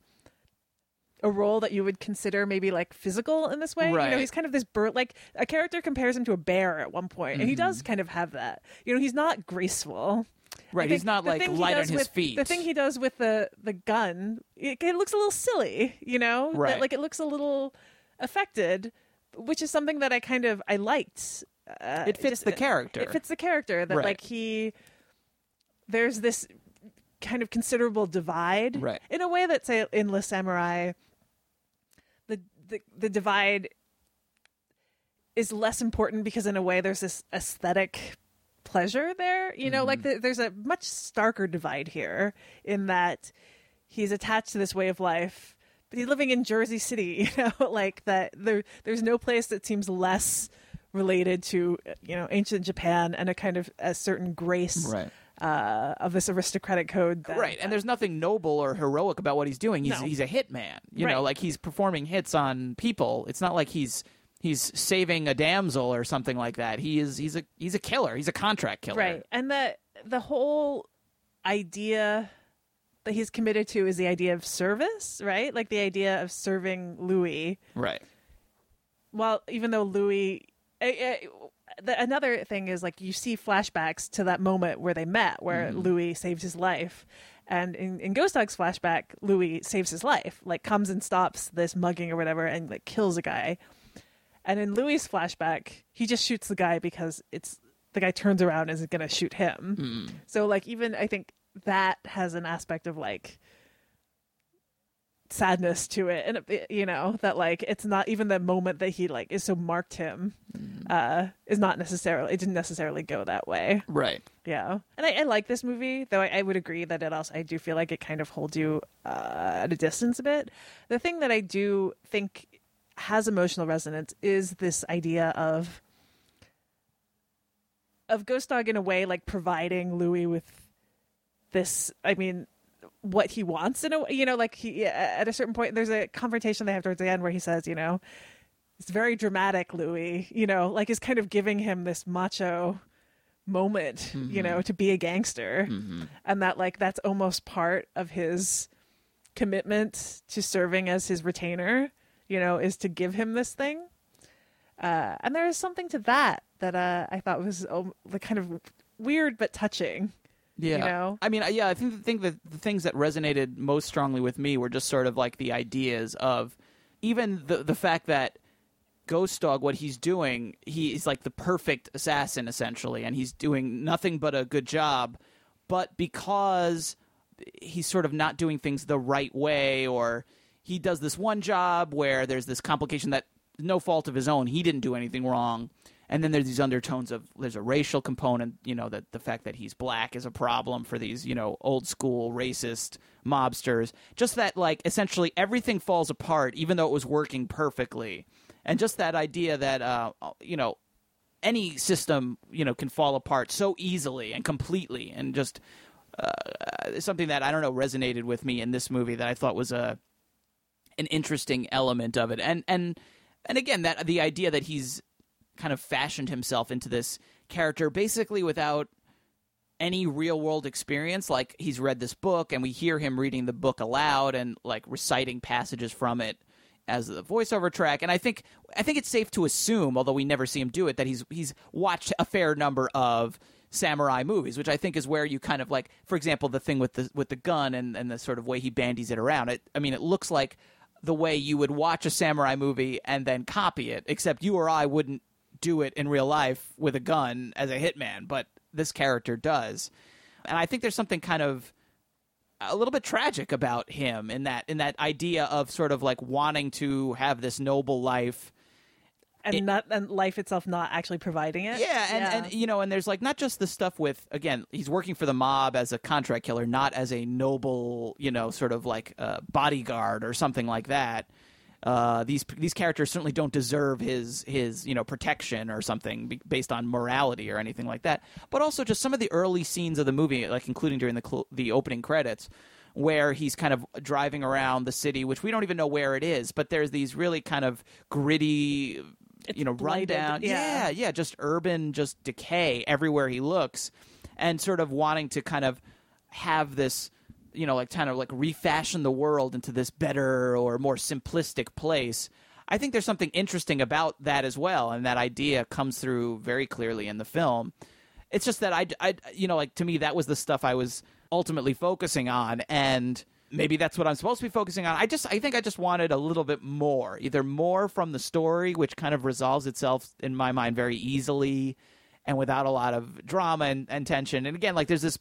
a role that you would consider maybe like physical in this way. Right. He's kind of this bird, like a character compares him to a bear at one point, and he does kind of have that. He's not graceful. Right, he's not like light on his feet. The thing he does with the gun, it looks a little silly, Right. That, like it looks a little affected, which is something that I liked. It fits the character. It fits the character that like there's this kind of considerable divide, right? In a way that, say, in Le Samurai, the divide is less important because in a way there's this aesthetic pleasure there, like there's a much starker divide here in that he's attached to this way of life, but he's living in Jersey City, like that there's no place that seems less related to ancient Japan and a kind of a certain grace, right, of this aristocratic code, right? And there's nothing noble or heroic about what he's doing. He's a hitman, like he's performing hits on people. It's not like he's saving a damsel or something like that. He's a killer. He's a contract killer, right? And the whole idea that he's committed to is the idea of service, right? Like the idea of serving Louis, right? Well, even though Louis. Another thing is like you see flashbacks to that moment where they met, where Louis saved his life, and in Ghost Dog's flashback, Louis saves his life, like comes and stops this mugging or whatever, and like kills a guy. And in Louis's flashback, he just shoots the guy because the guy turns around and is going to shoot him. So like even I think that has an aspect of like sadness to it, and that like it's not even the moment that he like is so marked him is not necessarily, it didn't necessarily go that way. Right. Yeah. And I like this movie, though I would agree that I do feel like it kind of holds you at a distance a bit. The thing that I do think has emotional resonance is this idea of Ghost Dog in a way like providing Louis with this, I mean, what he wants in a way, like he at a certain point there's a confrontation they have towards the end where he says, it's very dramatic, Louis, like is kind of giving him this macho moment, to be a gangster, and that like that's almost part of his commitment to serving as his retainer, is to give him this thing, and there is something to that I thought was the kind of weird but touching. Yeah. I mean, I think that the things that resonated most strongly with me were just sort of like the ideas of even the fact that Ghost Dog, what he's doing, he's like the perfect assassin essentially, and he's doing nothing but a good job, but because he's sort of not doing things the right way, or he does this one job where there's this complication that no fault of his own, he didn't do anything wrong. And then there's these undertones of there's a racial component, that the fact that he's black is a problem for these, old school racist mobsters. Just that, like, essentially everything falls apart, even though it was working perfectly. And just that idea that, any system, can fall apart so easily and completely. And just something that, I don't know, resonated with me in this movie that I thought was an interesting element of it. And again, that the idea that he's kind of fashioned himself into this character basically without any real world experience. Like, he's read this book and we hear him reading the book aloud and like reciting passages from it as the voiceover track. And I think it's safe to assume, although we never see him do it, that he's watched a fair number of samurai movies, which I think is where you kind of like, for example, the thing with the gun and the sort of way he bandies it around. It looks like the way you would watch a samurai movie and then copy it, except you or I wouldn't do it in real life with a gun as a hitman, but this character does. And I think there's something kind of a little bit tragic about him in that idea of sort of like wanting to have this noble life and life itself not actually providing it. And there's like not just the stuff with, again, he's working for the mob as a contract killer, not as a noble, sort of like bodyguard or something like that. These characters certainly don't deserve his protection or something based on morality or anything like that. But also just some of the early scenes of the movie, like including during the opening credits, where he's kind of driving around the city, which we don't even know where it is, but there's these really kind of gritty, rundown, just urban, just decay everywhere he looks, and sort of wanting to kind of have this, kind of like refashion the world into this better or more simplistic place. I think there's something interesting about that as well, and that idea comes through very clearly in the film. It's just that I to me, that was the stuff I was ultimately focusing on, and maybe that's what I'm supposed to be focusing on. I think I just wanted a little bit more, either more from the story, which kind of resolves itself in my mind very easily and without a lot of drama and tension. And again, like there's this,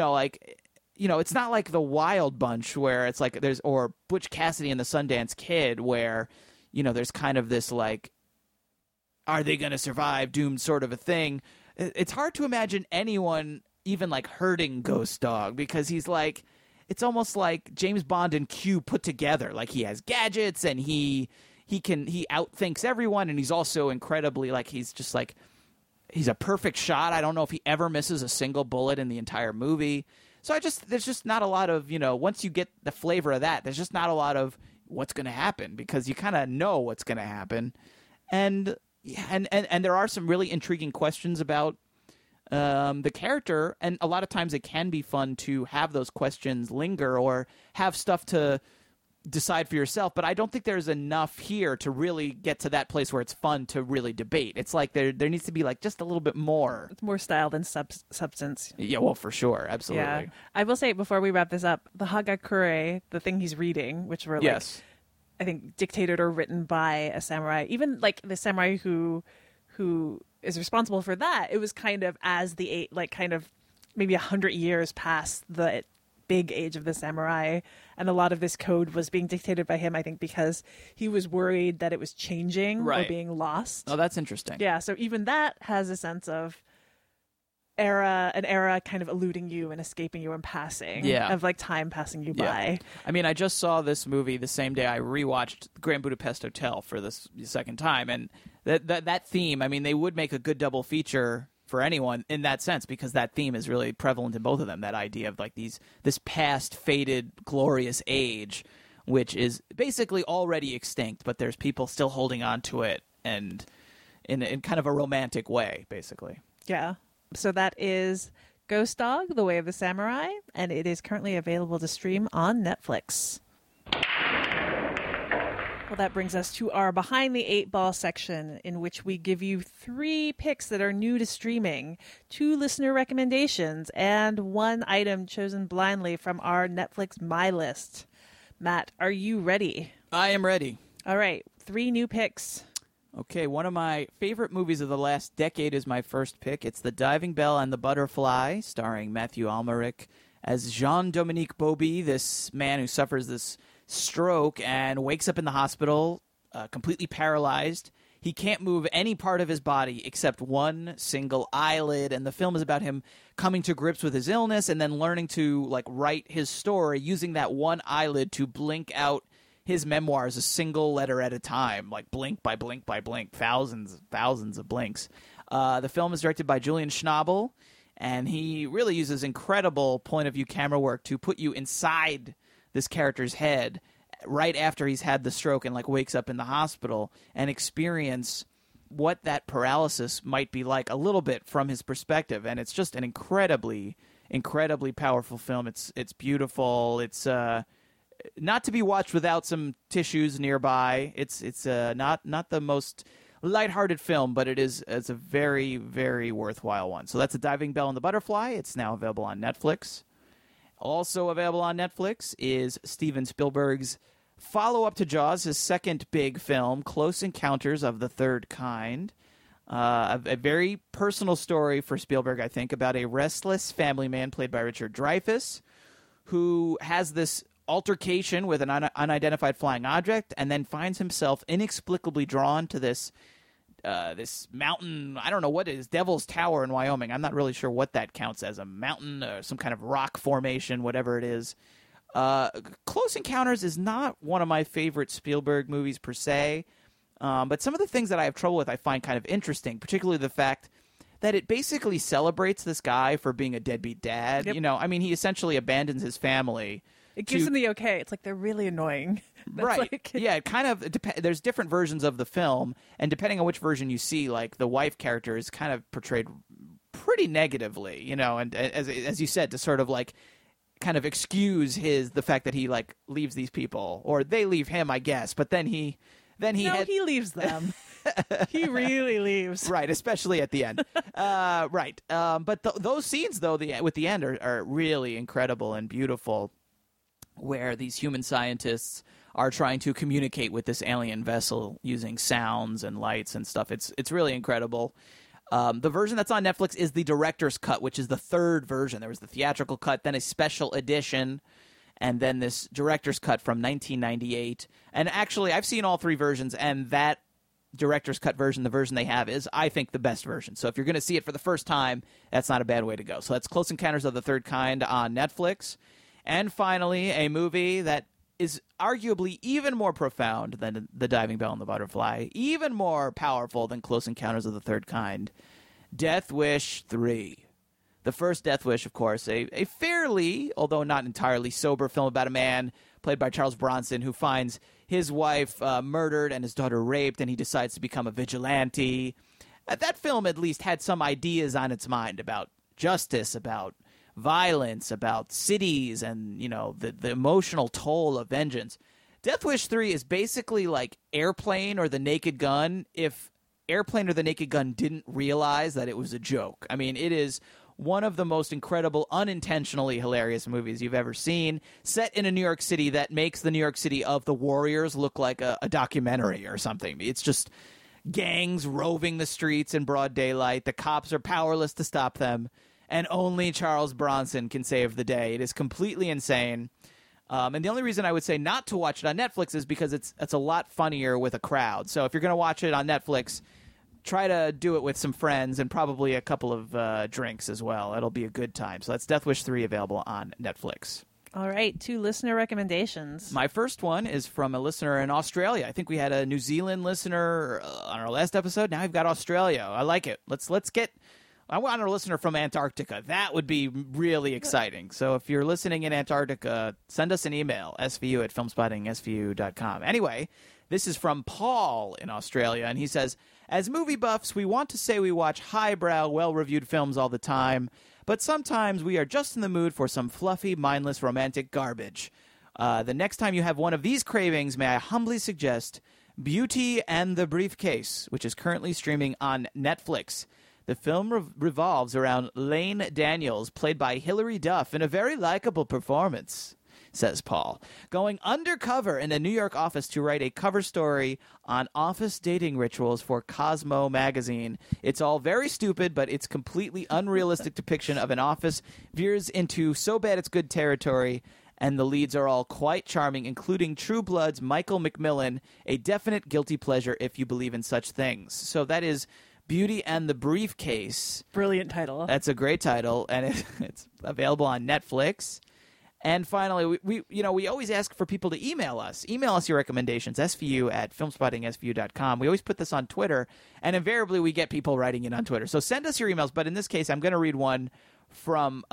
it's not like The Wild Bunch where it's like or Butch Cassidy and the Sundance Kid where, there's kind of this like, are they going to survive, doomed sort of a thing. It's hard to imagine anyone even like hurting Ghost Dog, because he's like, it's almost like James Bond and Q put together. Like, he has gadgets and he outthinks everyone, and he's also incredibly like, he's a perfect shot. I don't know if he ever misses a single bullet in the entire movie. So there's just not a lot of, once you get the flavor of that, there's just not a lot of what's going to happen, because you kind of know what's going to happen. And there are some really intriguing questions about the character, and a lot of times it can be fun to have those questions linger or have stuff to decide for yourself, but I don't think there's enough here to really get to that place where it's fun to really debate. It's like there needs to be like just a little bit more. It's more style than substance. Yeah, well, for sure, absolutely. Yeah. I will say before we wrap this up, the Hagakure, the thing he's reading, which were like, I think dictated or written by a samurai, even like the samurai who is responsible for that, it was kind of as the kind of maybe 100 years past the big age of the samurai. And a lot of this code was being dictated by him, I think, because he was worried that it was changing or being lost. Oh, that's interesting. Yeah, so even that has a sense of an era kind of eluding you and escaping you and passing. Yeah. Of like time passing you by. I mean, I just saw this movie the same day I rewatched Grand Budapest Hotel for this second time, and that theme, I mean, they would make a good double feature for anyone in that sense, because that theme is really prevalent in both of them, that idea of like this past faded glorious age, which is basically already extinct, but there's people still holding on to it, and in kind of a romantic way, basically. Yeah. So that is Ghost Dog, The Way of the Samurai, and it is currently available to stream on Netflix. Well, that brings us to our Behind the Eight Ball section, in which we give you 3 picks that are new to streaming, 2 listener recommendations, and 1 item chosen blindly from our Netflix My List. Matt, are you ready? I am ready. All right, 3 new picks. Okay, one of my favorite movies of the last decade is my first pick. It's The Diving Bell and the Butterfly, starring Matthew Almeric as Jean-Dominique Bauby, this man who suffers this stroke and wakes up in the hospital completely paralyzed. He can't move any part of his body except one single eyelid, and the film is about him coming to grips with his illness and then learning to like write his story using that one eyelid to blink out his memoirs a single letter at a time, like blink by blink by blink, thousands of blinks. The film is directed by Julian Schnabel, and he really uses incredible point-of-view camera work to put you inside this character's head right after he's had the stroke and like wakes up in the hospital, and experience what that paralysis might be like a little bit from his perspective. And it's just an incredibly powerful film. It's beautiful. It's not to be watched without some tissues nearby. It's not the most lighthearted film, but it's a very, very worthwhile one. So that's The Diving Bell and the Butterfly. It's now available on Netflix. Also available on Netflix is Steven Spielberg's follow-up to Jaws, his second big film, Close Encounters of the Third Kind. A very personal story for Spielberg, I think, about a restless family man played by Richard Dreyfuss, who has this altercation with an unidentified flying object, and then finds himself inexplicably drawn to this mountain. I don't know what it is, Devil's Tower in Wyoming. I'm not really sure what that counts as, a mountain or some kind of rock formation, whatever it is. Close Encounters is not one of my favorite Spielberg movies per se, but some of the things that I have trouble with I find kind of interesting, particularly the fact that it basically celebrates this guy for being a deadbeat dad. Yep. You know, I mean, he essentially abandons his family. It gives him the okay. It's like they're really annoying. That's right. like... Yeah, it kind of there's different versions of the film, and depending on which version you see, like the wife character is kind of portrayed pretty negatively, you know, and as you said, to sort of like kind of excuse the fact that he like leaves these people, or they leave him, I guess, but then he he leaves them. He really leaves. Right, especially at the end. Right. But those scenes, though, with the end are really incredible and beautiful, where these human scientists are trying to communicate with this alien vessel using sounds and lights and stuff. It's really incredible. The version that's on Netflix is the director's cut, which is the third version. There was the theatrical cut, then a special edition, and then this director's cut from 1998. And actually, I've seen all 3 versions, and that director's cut version, the version they have, is, I think, the best version. So if you're going to see it for the first time, that's not a bad way to go. So that's Close Encounters of the Third Kind on Netflix. And finally, a movie that is arguably even more profound than The Diving Bell and the Butterfly, even more powerful than Close Encounters of the Third Kind, Death Wish 3. The first Death Wish, of course, a fairly, although not entirely sober film about a man played by Charles Bronson who finds his wife murdered and his daughter raped, and he decides to become a vigilante. That film at least had some ideas on its mind about justice, about violence, about cities, and, you know, the emotional toll of vengeance. Death Wish 3 is basically like Airplane or The Naked Gun if Airplane or The Naked Gun didn't realize that it was a joke. I mean, it is one of the most incredible, unintentionally hilarious movies you've ever seen, set in a New York City that makes the New York City of the Warriors look like a documentary or something. It's just gangs roving the streets in broad daylight. The cops are powerless to stop them. and only Charles Bronson can save the day. It is completely insane. And the only reason I would say not to watch it on Netflix is because it's a lot funnier with a crowd. So if you're going to watch it on Netflix, try to do it with some friends and probably a couple of drinks as well. It'll be a good time. So that's Death Wish 3 available on Netflix. All right, 2 listener recommendations. My first one is from a listener in Australia. I think we had a New Zealand listener on our last episode. Now we've got Australia. I like it. Let's get... I want a listener from Antarctica. That would be really exciting. So if you're listening in Antarctica, send us an email, svu@filmspottingsvu.com. Anyway, this is from Paul in Australia, and he says, as movie buffs, we want to say we watch highbrow, well-reviewed films all the time, but sometimes we are just in the mood for some fluffy, mindless, romantic garbage. The next time you have one of these cravings, may I humbly suggest Beauty and the Briefcase, which is currently streaming on Netflix. The film revolves around Lane Daniels, played by Hilary Duff, in a very likable performance, says Paul, going undercover in a New York office to write a cover story on office dating rituals for Cosmo magazine. It's all very stupid, but its completely unrealistic depiction of an office veers into so bad it's good territory, and the leads are all quite charming, including True Blood's Michael McMillan, a definite guilty pleasure if you believe in such things. So that is Beauty and the Briefcase. Brilliant title. That's a great title, and it's available on Netflix. And finally, we always ask for people to email us. Email us your recommendations, svu@filmspottingsvu.com. We always put this on Twitter, and invariably we get people writing in on Twitter. So send us your emails, but in this case, I'm going to read one from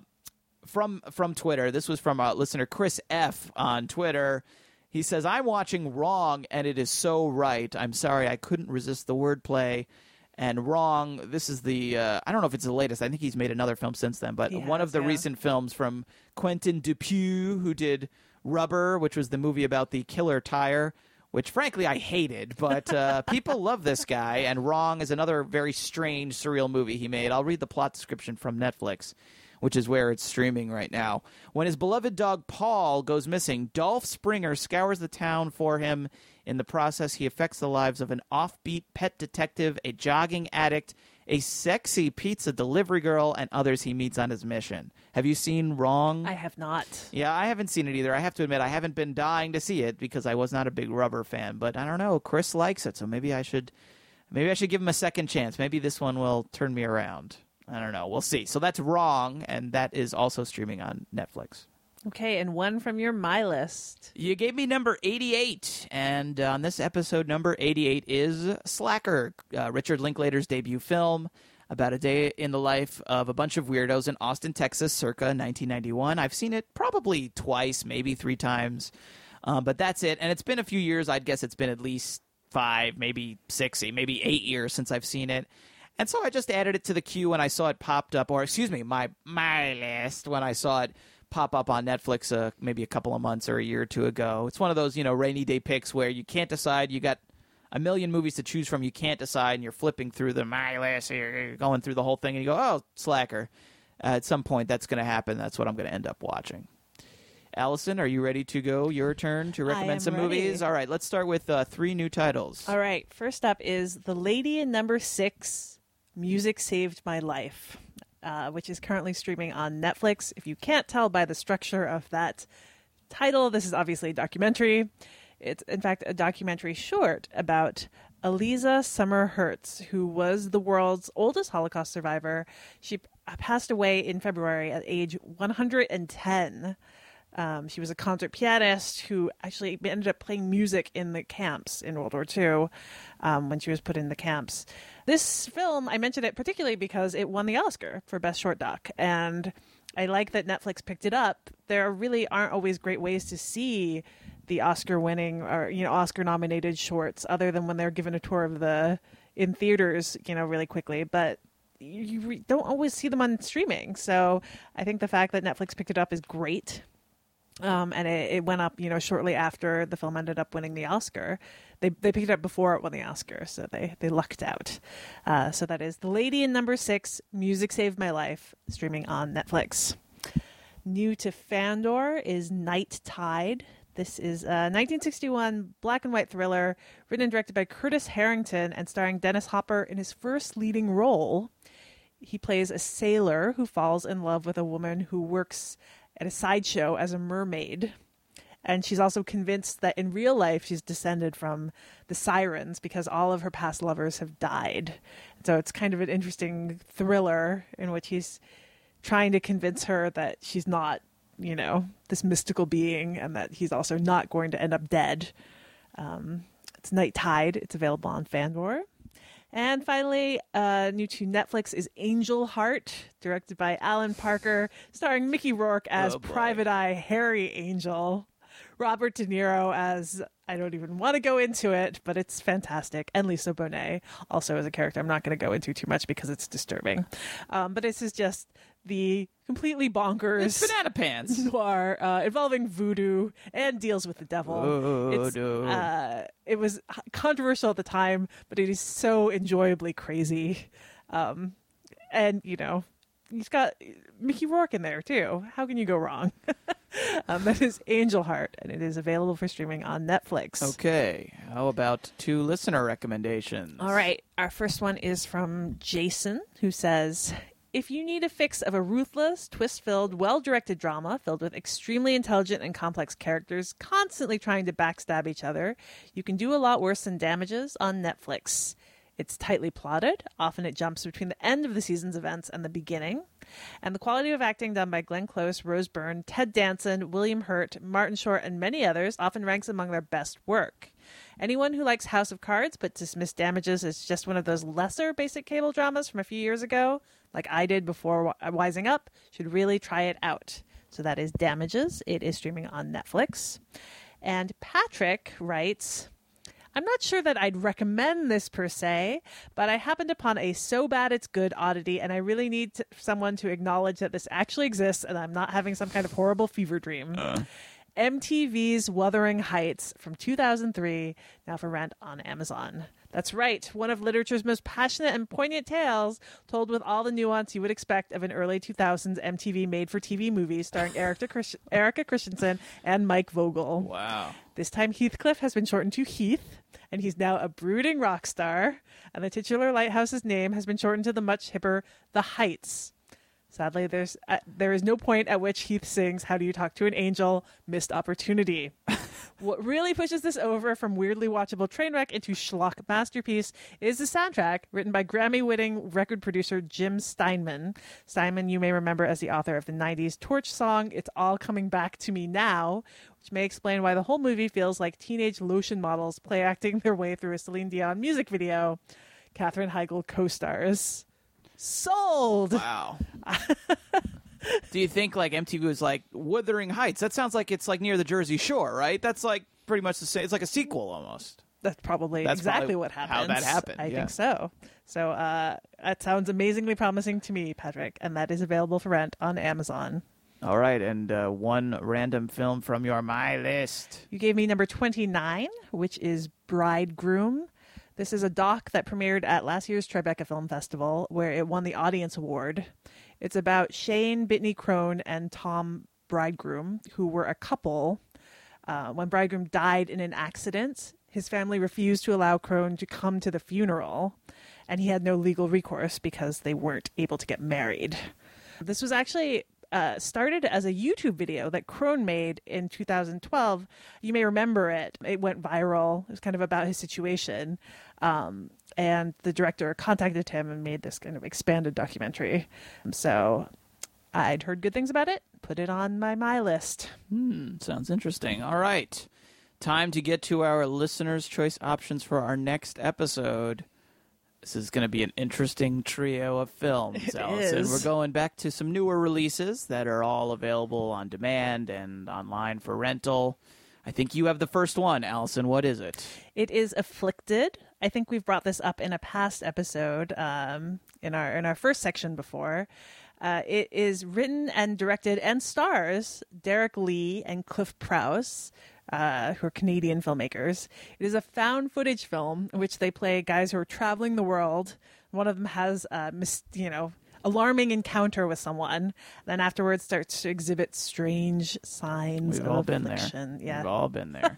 Twitter. This was from listener Chris F. on Twitter. He says, I'm watching Wrong, and it is so right. I'm sorry, I couldn't resist the wordplay. And Wrong, this is the, I don't know if it's the latest. I think he's made another film since then. But one of the recent films from Quentin Dupieux, who did Rubber, which was the movie about the killer tire, which, frankly, I hated. But people love this guy. And Wrong is another very strange, surreal movie he made. I'll read the plot description from Netflix, which is where it's streaming right now. When his beloved dog Paul goes missing, Dolph Springer scours the town for him. In the process, he affects the lives of an offbeat pet detective, a jogging addict, a sexy pizza delivery girl, and others he meets on his mission. Have you seen Wrong? I have not. Yeah, I haven't seen it either. I have to admit, I haven't been dying to see it because I was not a big Rubber fan. But I don't know. Chris likes it, so maybe I should give him a second chance. Maybe this one will turn me around. I don't know. We'll see. So that's Wrong, and that is also streaming on Netflix. Okay, and one from your My List. You gave me number 88, and on this episode, number 88 is Slacker, Richard Linklater's debut film about a day in the life of a bunch of weirdos in Austin, Texas, circa 1991. I've seen it probably twice, maybe 3 times, but that's it. And it's been a few years. I'd guess it's been at least 5, maybe 6, maybe 8 years since I've seen it. And so I just added it to the queue when I saw it popped up, or excuse me, my list when I saw it pop up on Netflix maybe a couple of months or a year or two ago. It's one of those, rainy day picks where you can't decide. You got a million movies to choose from. You can't decide, and you're flipping through the My List, you're going through the whole thing, and you go, oh, Slacker. At some point, that's going to happen. That's what I'm going to end up watching. Allison, are you ready to go? Your turn to recommend some movies? All right, let's start with 3 new titles. All right, first up is The Lady in Number 6, Music Saved My Life, which is currently streaming on Netflix. If you can't tell by the structure of that title, this is obviously a documentary. It's, in fact, a documentary short about Eliza Summer Hertz, who was the world's oldest Holocaust survivor. She passed away in February at age 110. She was a concert pianist who actually ended up playing music in the camps in World War II when she was put in the camps. This film, I mentioned it particularly because it won the Oscar for Best Short Doc, and I like that Netflix picked it up. There really aren't always great ways to see the Oscar-winning or Oscar-nominated shorts other than when they're given a tour of in theaters, really quickly, but you don't always see them on streaming. So I think the fact that Netflix picked it up is great. And it went up, shortly after the film ended up winning the Oscar. They picked it up before it won the Oscar, so they lucked out. So that is The Lady in Number 6, Music Saved My Life, streaming on Netflix. New to Fandor is Night Tide. This is a 1961 black and white thriller written and directed by Curtis Harrington and starring Dennis Hopper in his first leading role. He plays a sailor who falls in love with a woman who works at a sideshow as a mermaid. And she's also convinced that in real life she's descended from the sirens because all of her past lovers have died. So it's kind of an interesting thriller in which he's trying to convince her that she's not, you know, this mystical being and that he's also not going to end up dead. It's Night Tide. It's available on Fandor. And finally, new to Netflix is Angel Heart, directed by Alan Parker, starring Mickey Rourke as Private Eye Harry Angel. Robert De Niro as, I don't even want to go into it, but it's fantastic. And Lisa Bonet also as a character. I'm not going to go into too much because it's disturbing. But this is just the completely bonkers It's banana pants noir involving voodoo and deals with the devil. It was controversial at the time, but it is so enjoyably crazy. And, you know, he's got Mickey Rourke in there, too. How can you go wrong? That is Angel Heart, and it is available for streaming on Netflix. Okay. How about 2 listener recommendations? All right. Our first one is from Jason, who says, if you need a fix of a ruthless, twist-filled, well-directed drama filled with extremely intelligent and complex characters constantly trying to backstab each other, you can do a lot worse than Damages on Netflix. It's tightly plotted. Often it jumps between the end of the season's events and the beginning. And the quality of acting done by Glenn Close, Rose Byrne, Ted Danson, William Hurt, Martin Short, and many others often ranks among their best work. Anyone who likes House of Cards but dismissed Damages as just one of those lesser basic cable dramas from a few years ago, like I did before Wising Up, should really try it out. So that is Damages. It is streaming on Netflix. And Patrick writes, I'm not sure that I'd recommend this per se, but I happened upon a so bad it's good oddity, and I really need someone to acknowledge that this actually exists and I'm not having some kind of horrible fever dream. MTV's Wuthering Heights from 2003, now for rent on Amazon. That's right, one of literature's most passionate and poignant tales, told with all the nuance you would expect of an early 2000s MTV made-for-TV movie starring Erica Christensen and Mike Vogel. Wow. This time Heathcliff has been shortened to Heath, and he's now a brooding rock star, and the titular lighthouse's name has been shortened to the much hipper The Heights. Sadly, there is no point at which Heath sings "How Do You Talk to an Angel?" Missed opportunity. What really pushes this over from weirdly watchable train wreck into schlock masterpiece is the soundtrack, written by Grammy-winning record producer Jim Steinman. Steinman, you may remember as the author of the 90s Torch song "It's All Coming Back to Me Now," which may explain why the whole movie feels like teenage lotion models play-acting their way through a Celine Dion music video. Katherine Heigl co-stars. Sold! Wow. Do you think like MTV was like Wuthering Heights? That sounds like it's like near the Jersey Shore, right? That's like pretty much the same. It's like a sequel almost. That's probably exactly what happened. How that happened. I think so. So that sounds amazingly promising to me, Patrick, and that is available for rent on Amazon. All right, and one random film from your My List. You gave me number 29, which is Bridegroom. This is a doc that premiered at last year's Tribeca Film Festival, where it won the Audience Award. It's about Shane Bitney Crone and Tom Bridegroom, who were a couple. When Bridegroom died in an accident, his family refused to allow Crone to come to the funeral, and he had no legal recourse because they weren't able to get married. This was actually started as a YouTube video that Crone made in 2012. You may remember it. It went viral. It was kind of about his situation. And the director contacted him and made this kind of expanded documentary. So I'd heard good things about it. Put it on my list. Sounds interesting. All right. Time to get to our listeners' choice options for our next episode. This is going to be an interesting trio of films, Allison. Is. We're going back to some newer releases that are all available on demand and online for rental. I think you have the first one, Allison. What is it? It is Afflicted. I think we've brought this up in a past episode in our first section before. It is written and directed and stars Derek Lee and Cliff Prowse, who are Canadian filmmakers. It is a found footage film in which they play guys who are traveling the world. One of them has alarming encounter with someone, then afterwards starts to exhibit strange signs of affliction. Yeah. We've all been there.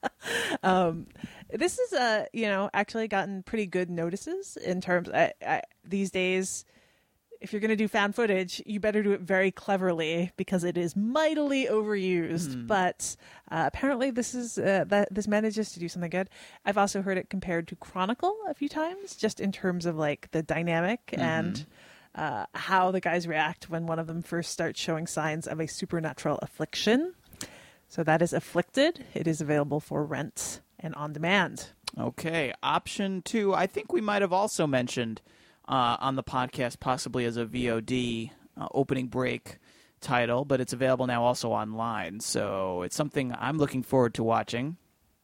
This is actually gotten pretty good notices in terms these days. if you're going to do found footage, you better do it very cleverly because it is mightily overused. But apparently this this manages to do something good. I've also heard it compared to Chronicle a few times, just in terms of like the dynamic and how the guys react when one of them first starts showing signs of a supernatural affliction. So that is Afflicted. It is available for rent and on demand. Okay, option 2. I think we might have also mentioned on the podcast, possibly as a VOD opening break title, but it's available now also online. So it's something I'm looking forward to watching.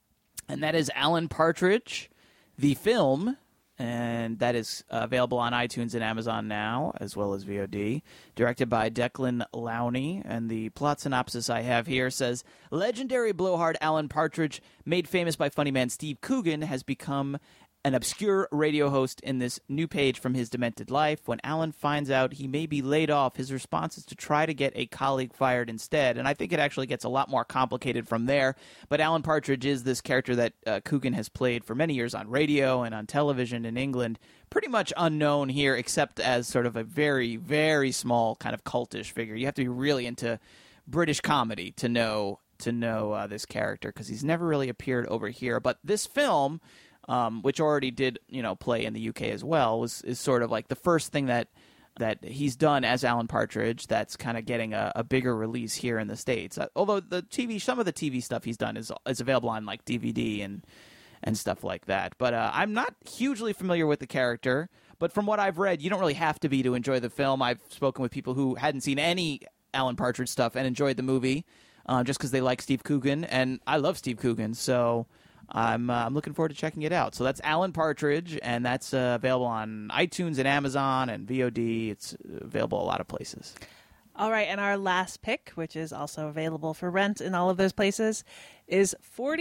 And that is Alan Partridge, the film, and that is available on iTunes and Amazon now, as well as VOD. Directed by Declan Lowney, and the plot synopsis I have here says, legendary blowhard Alan Partridge, made famous by funny man Steve Coogan, has become an obscure radio host in this new page from his demented life. When Alan finds out he may be laid off, his response is to try to get a colleague fired instead. And I think it actually gets a lot more complicated from there. But Alan Partridge is this character that Coogan has played for many years on radio and on television in England. Pretty much unknown here, except as sort of a very, very small kind of cultish figure. You have to be really into British comedy to know this character, because he's never really appeared over here. But this film, which already did, play in the UK as well, is sort of like the first thing that he's done as Alan Partridge that's kind of getting a bigger release here in the States. Although some of the TV stuff he's done is available on like DVD and stuff like that. But I'm not hugely familiar with the character. But from what I've read, you don't really have to be to enjoy the film. I've spoken with people who hadn't seen any Alan Partridge stuff and enjoyed the movie just because they like Steve Coogan, and I love Steve Coogan, so I'm looking forward to checking it out. So that's Alan Partridge, and that's available on iTunes and Amazon and VOD. It's available a lot of places. All right, and our last pick, which is also available for rent in all of those places, is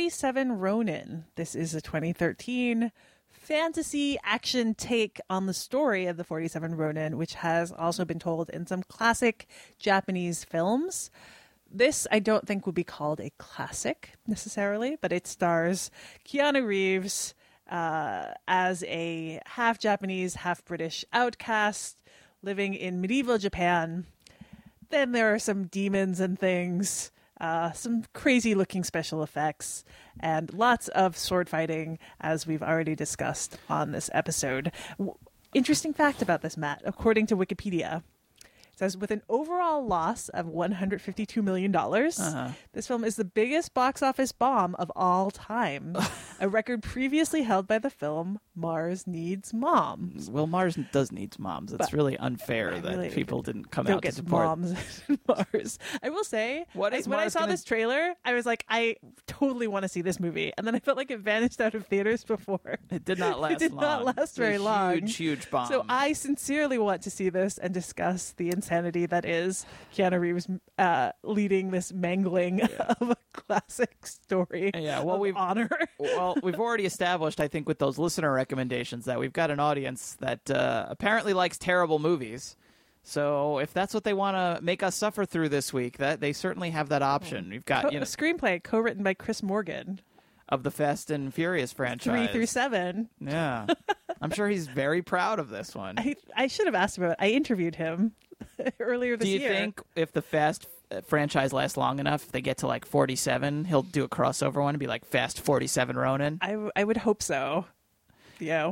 47 Ronin. This is a 2013 fantasy action take on the story of the 47 Ronin, which has also been told in some classic Japanese films. This, I don't think, would be called a classic necessarily, but it stars Keanu Reeves as a half-Japanese, half-British outcast living in medieval Japan. Then there are some demons and things, some crazy-looking special effects, and lots of sword fighting, as we've already discussed on this episode. Interesting fact about this, Matt. According to Wikipedia, says with an overall loss of $152 million, this film is the biggest box office bomb of all time, a record previously held by the film Mars Needs Moms. Well, Mars does need moms. It's really unfair that people didn't come out to support moms in Mars. I will say, when I saw this trailer, I was like, I totally want to see this movie, and then I felt like it vanished out of theaters before. It did not last. It did not last very long. Huge bomb. So I sincerely want to see this and discuss the insanity that is Keanu Reeves leading this mangling of a classic story of honor. Well, we've already established, I think, with those listener recommendations that we've got an audience that apparently likes terrible movies. So if that's what they want to make us suffer through this week, that they certainly have that option. We've got a screenplay co-written by Chris Morgan of the Fast and Furious franchise, 3 through 7. Yeah, I'm sure he's very proud of this one. I should have asked about it. I interviewed him earlier this year. Do you think if the Fast franchise lasts long enough, if they get to like 47, he'll do a crossover one and be like Fast 47 Ronin? I would hope so. Yeah.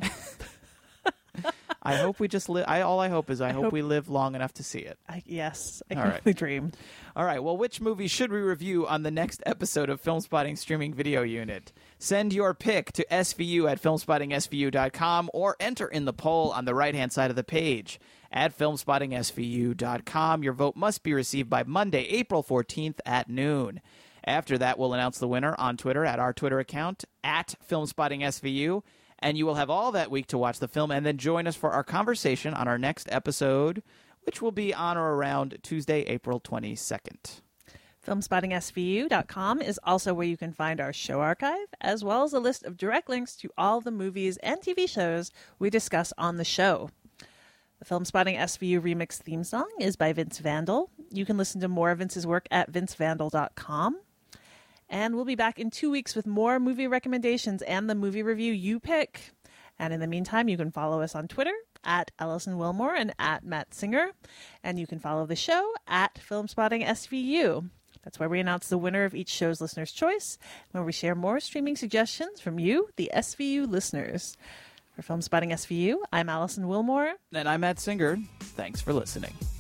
I hope we just live. All I hope is I hope we live long enough to see it. Yes, I can only dream. All right. Well, which movie should we review on the next episode of Filmspotting Streaming Video Unit? Send your pick to svu@filmspottingsvu.com or enter in the poll on the right-hand side of the page at filmspottingsvu.com. Your vote must be received by Monday, April 14th at noon. After that, we'll announce the winner on Twitter at our Twitter account at FilmspottingSVU. And you will have all that week to watch the film and then join us for our conversation on our next episode, which will be on or around Tuesday, April 22nd. FilmspottingSVU.com is also where you can find our show archive, as well as a list of direct links to all the movies and TV shows we discuss on the show. The Filmspotting SVU remix theme song is by Vince Vandal. You can listen to more of Vince's work at vincevandal.com. And we'll be back in 2 weeks with more movie recommendations and the movie review you pick. And in the meantime, you can follow us on Twitter at Allison Wilmore and at Matt Singer. And you can follow the show at Filmspotting SVU. That's where we announce the winner of each show's listener's choice, where we share more streaming suggestions from you, the SVU listeners. For Filmspotting SVU, I'm Allison Wilmore. And I'm Matt Singer. Thanks for listening.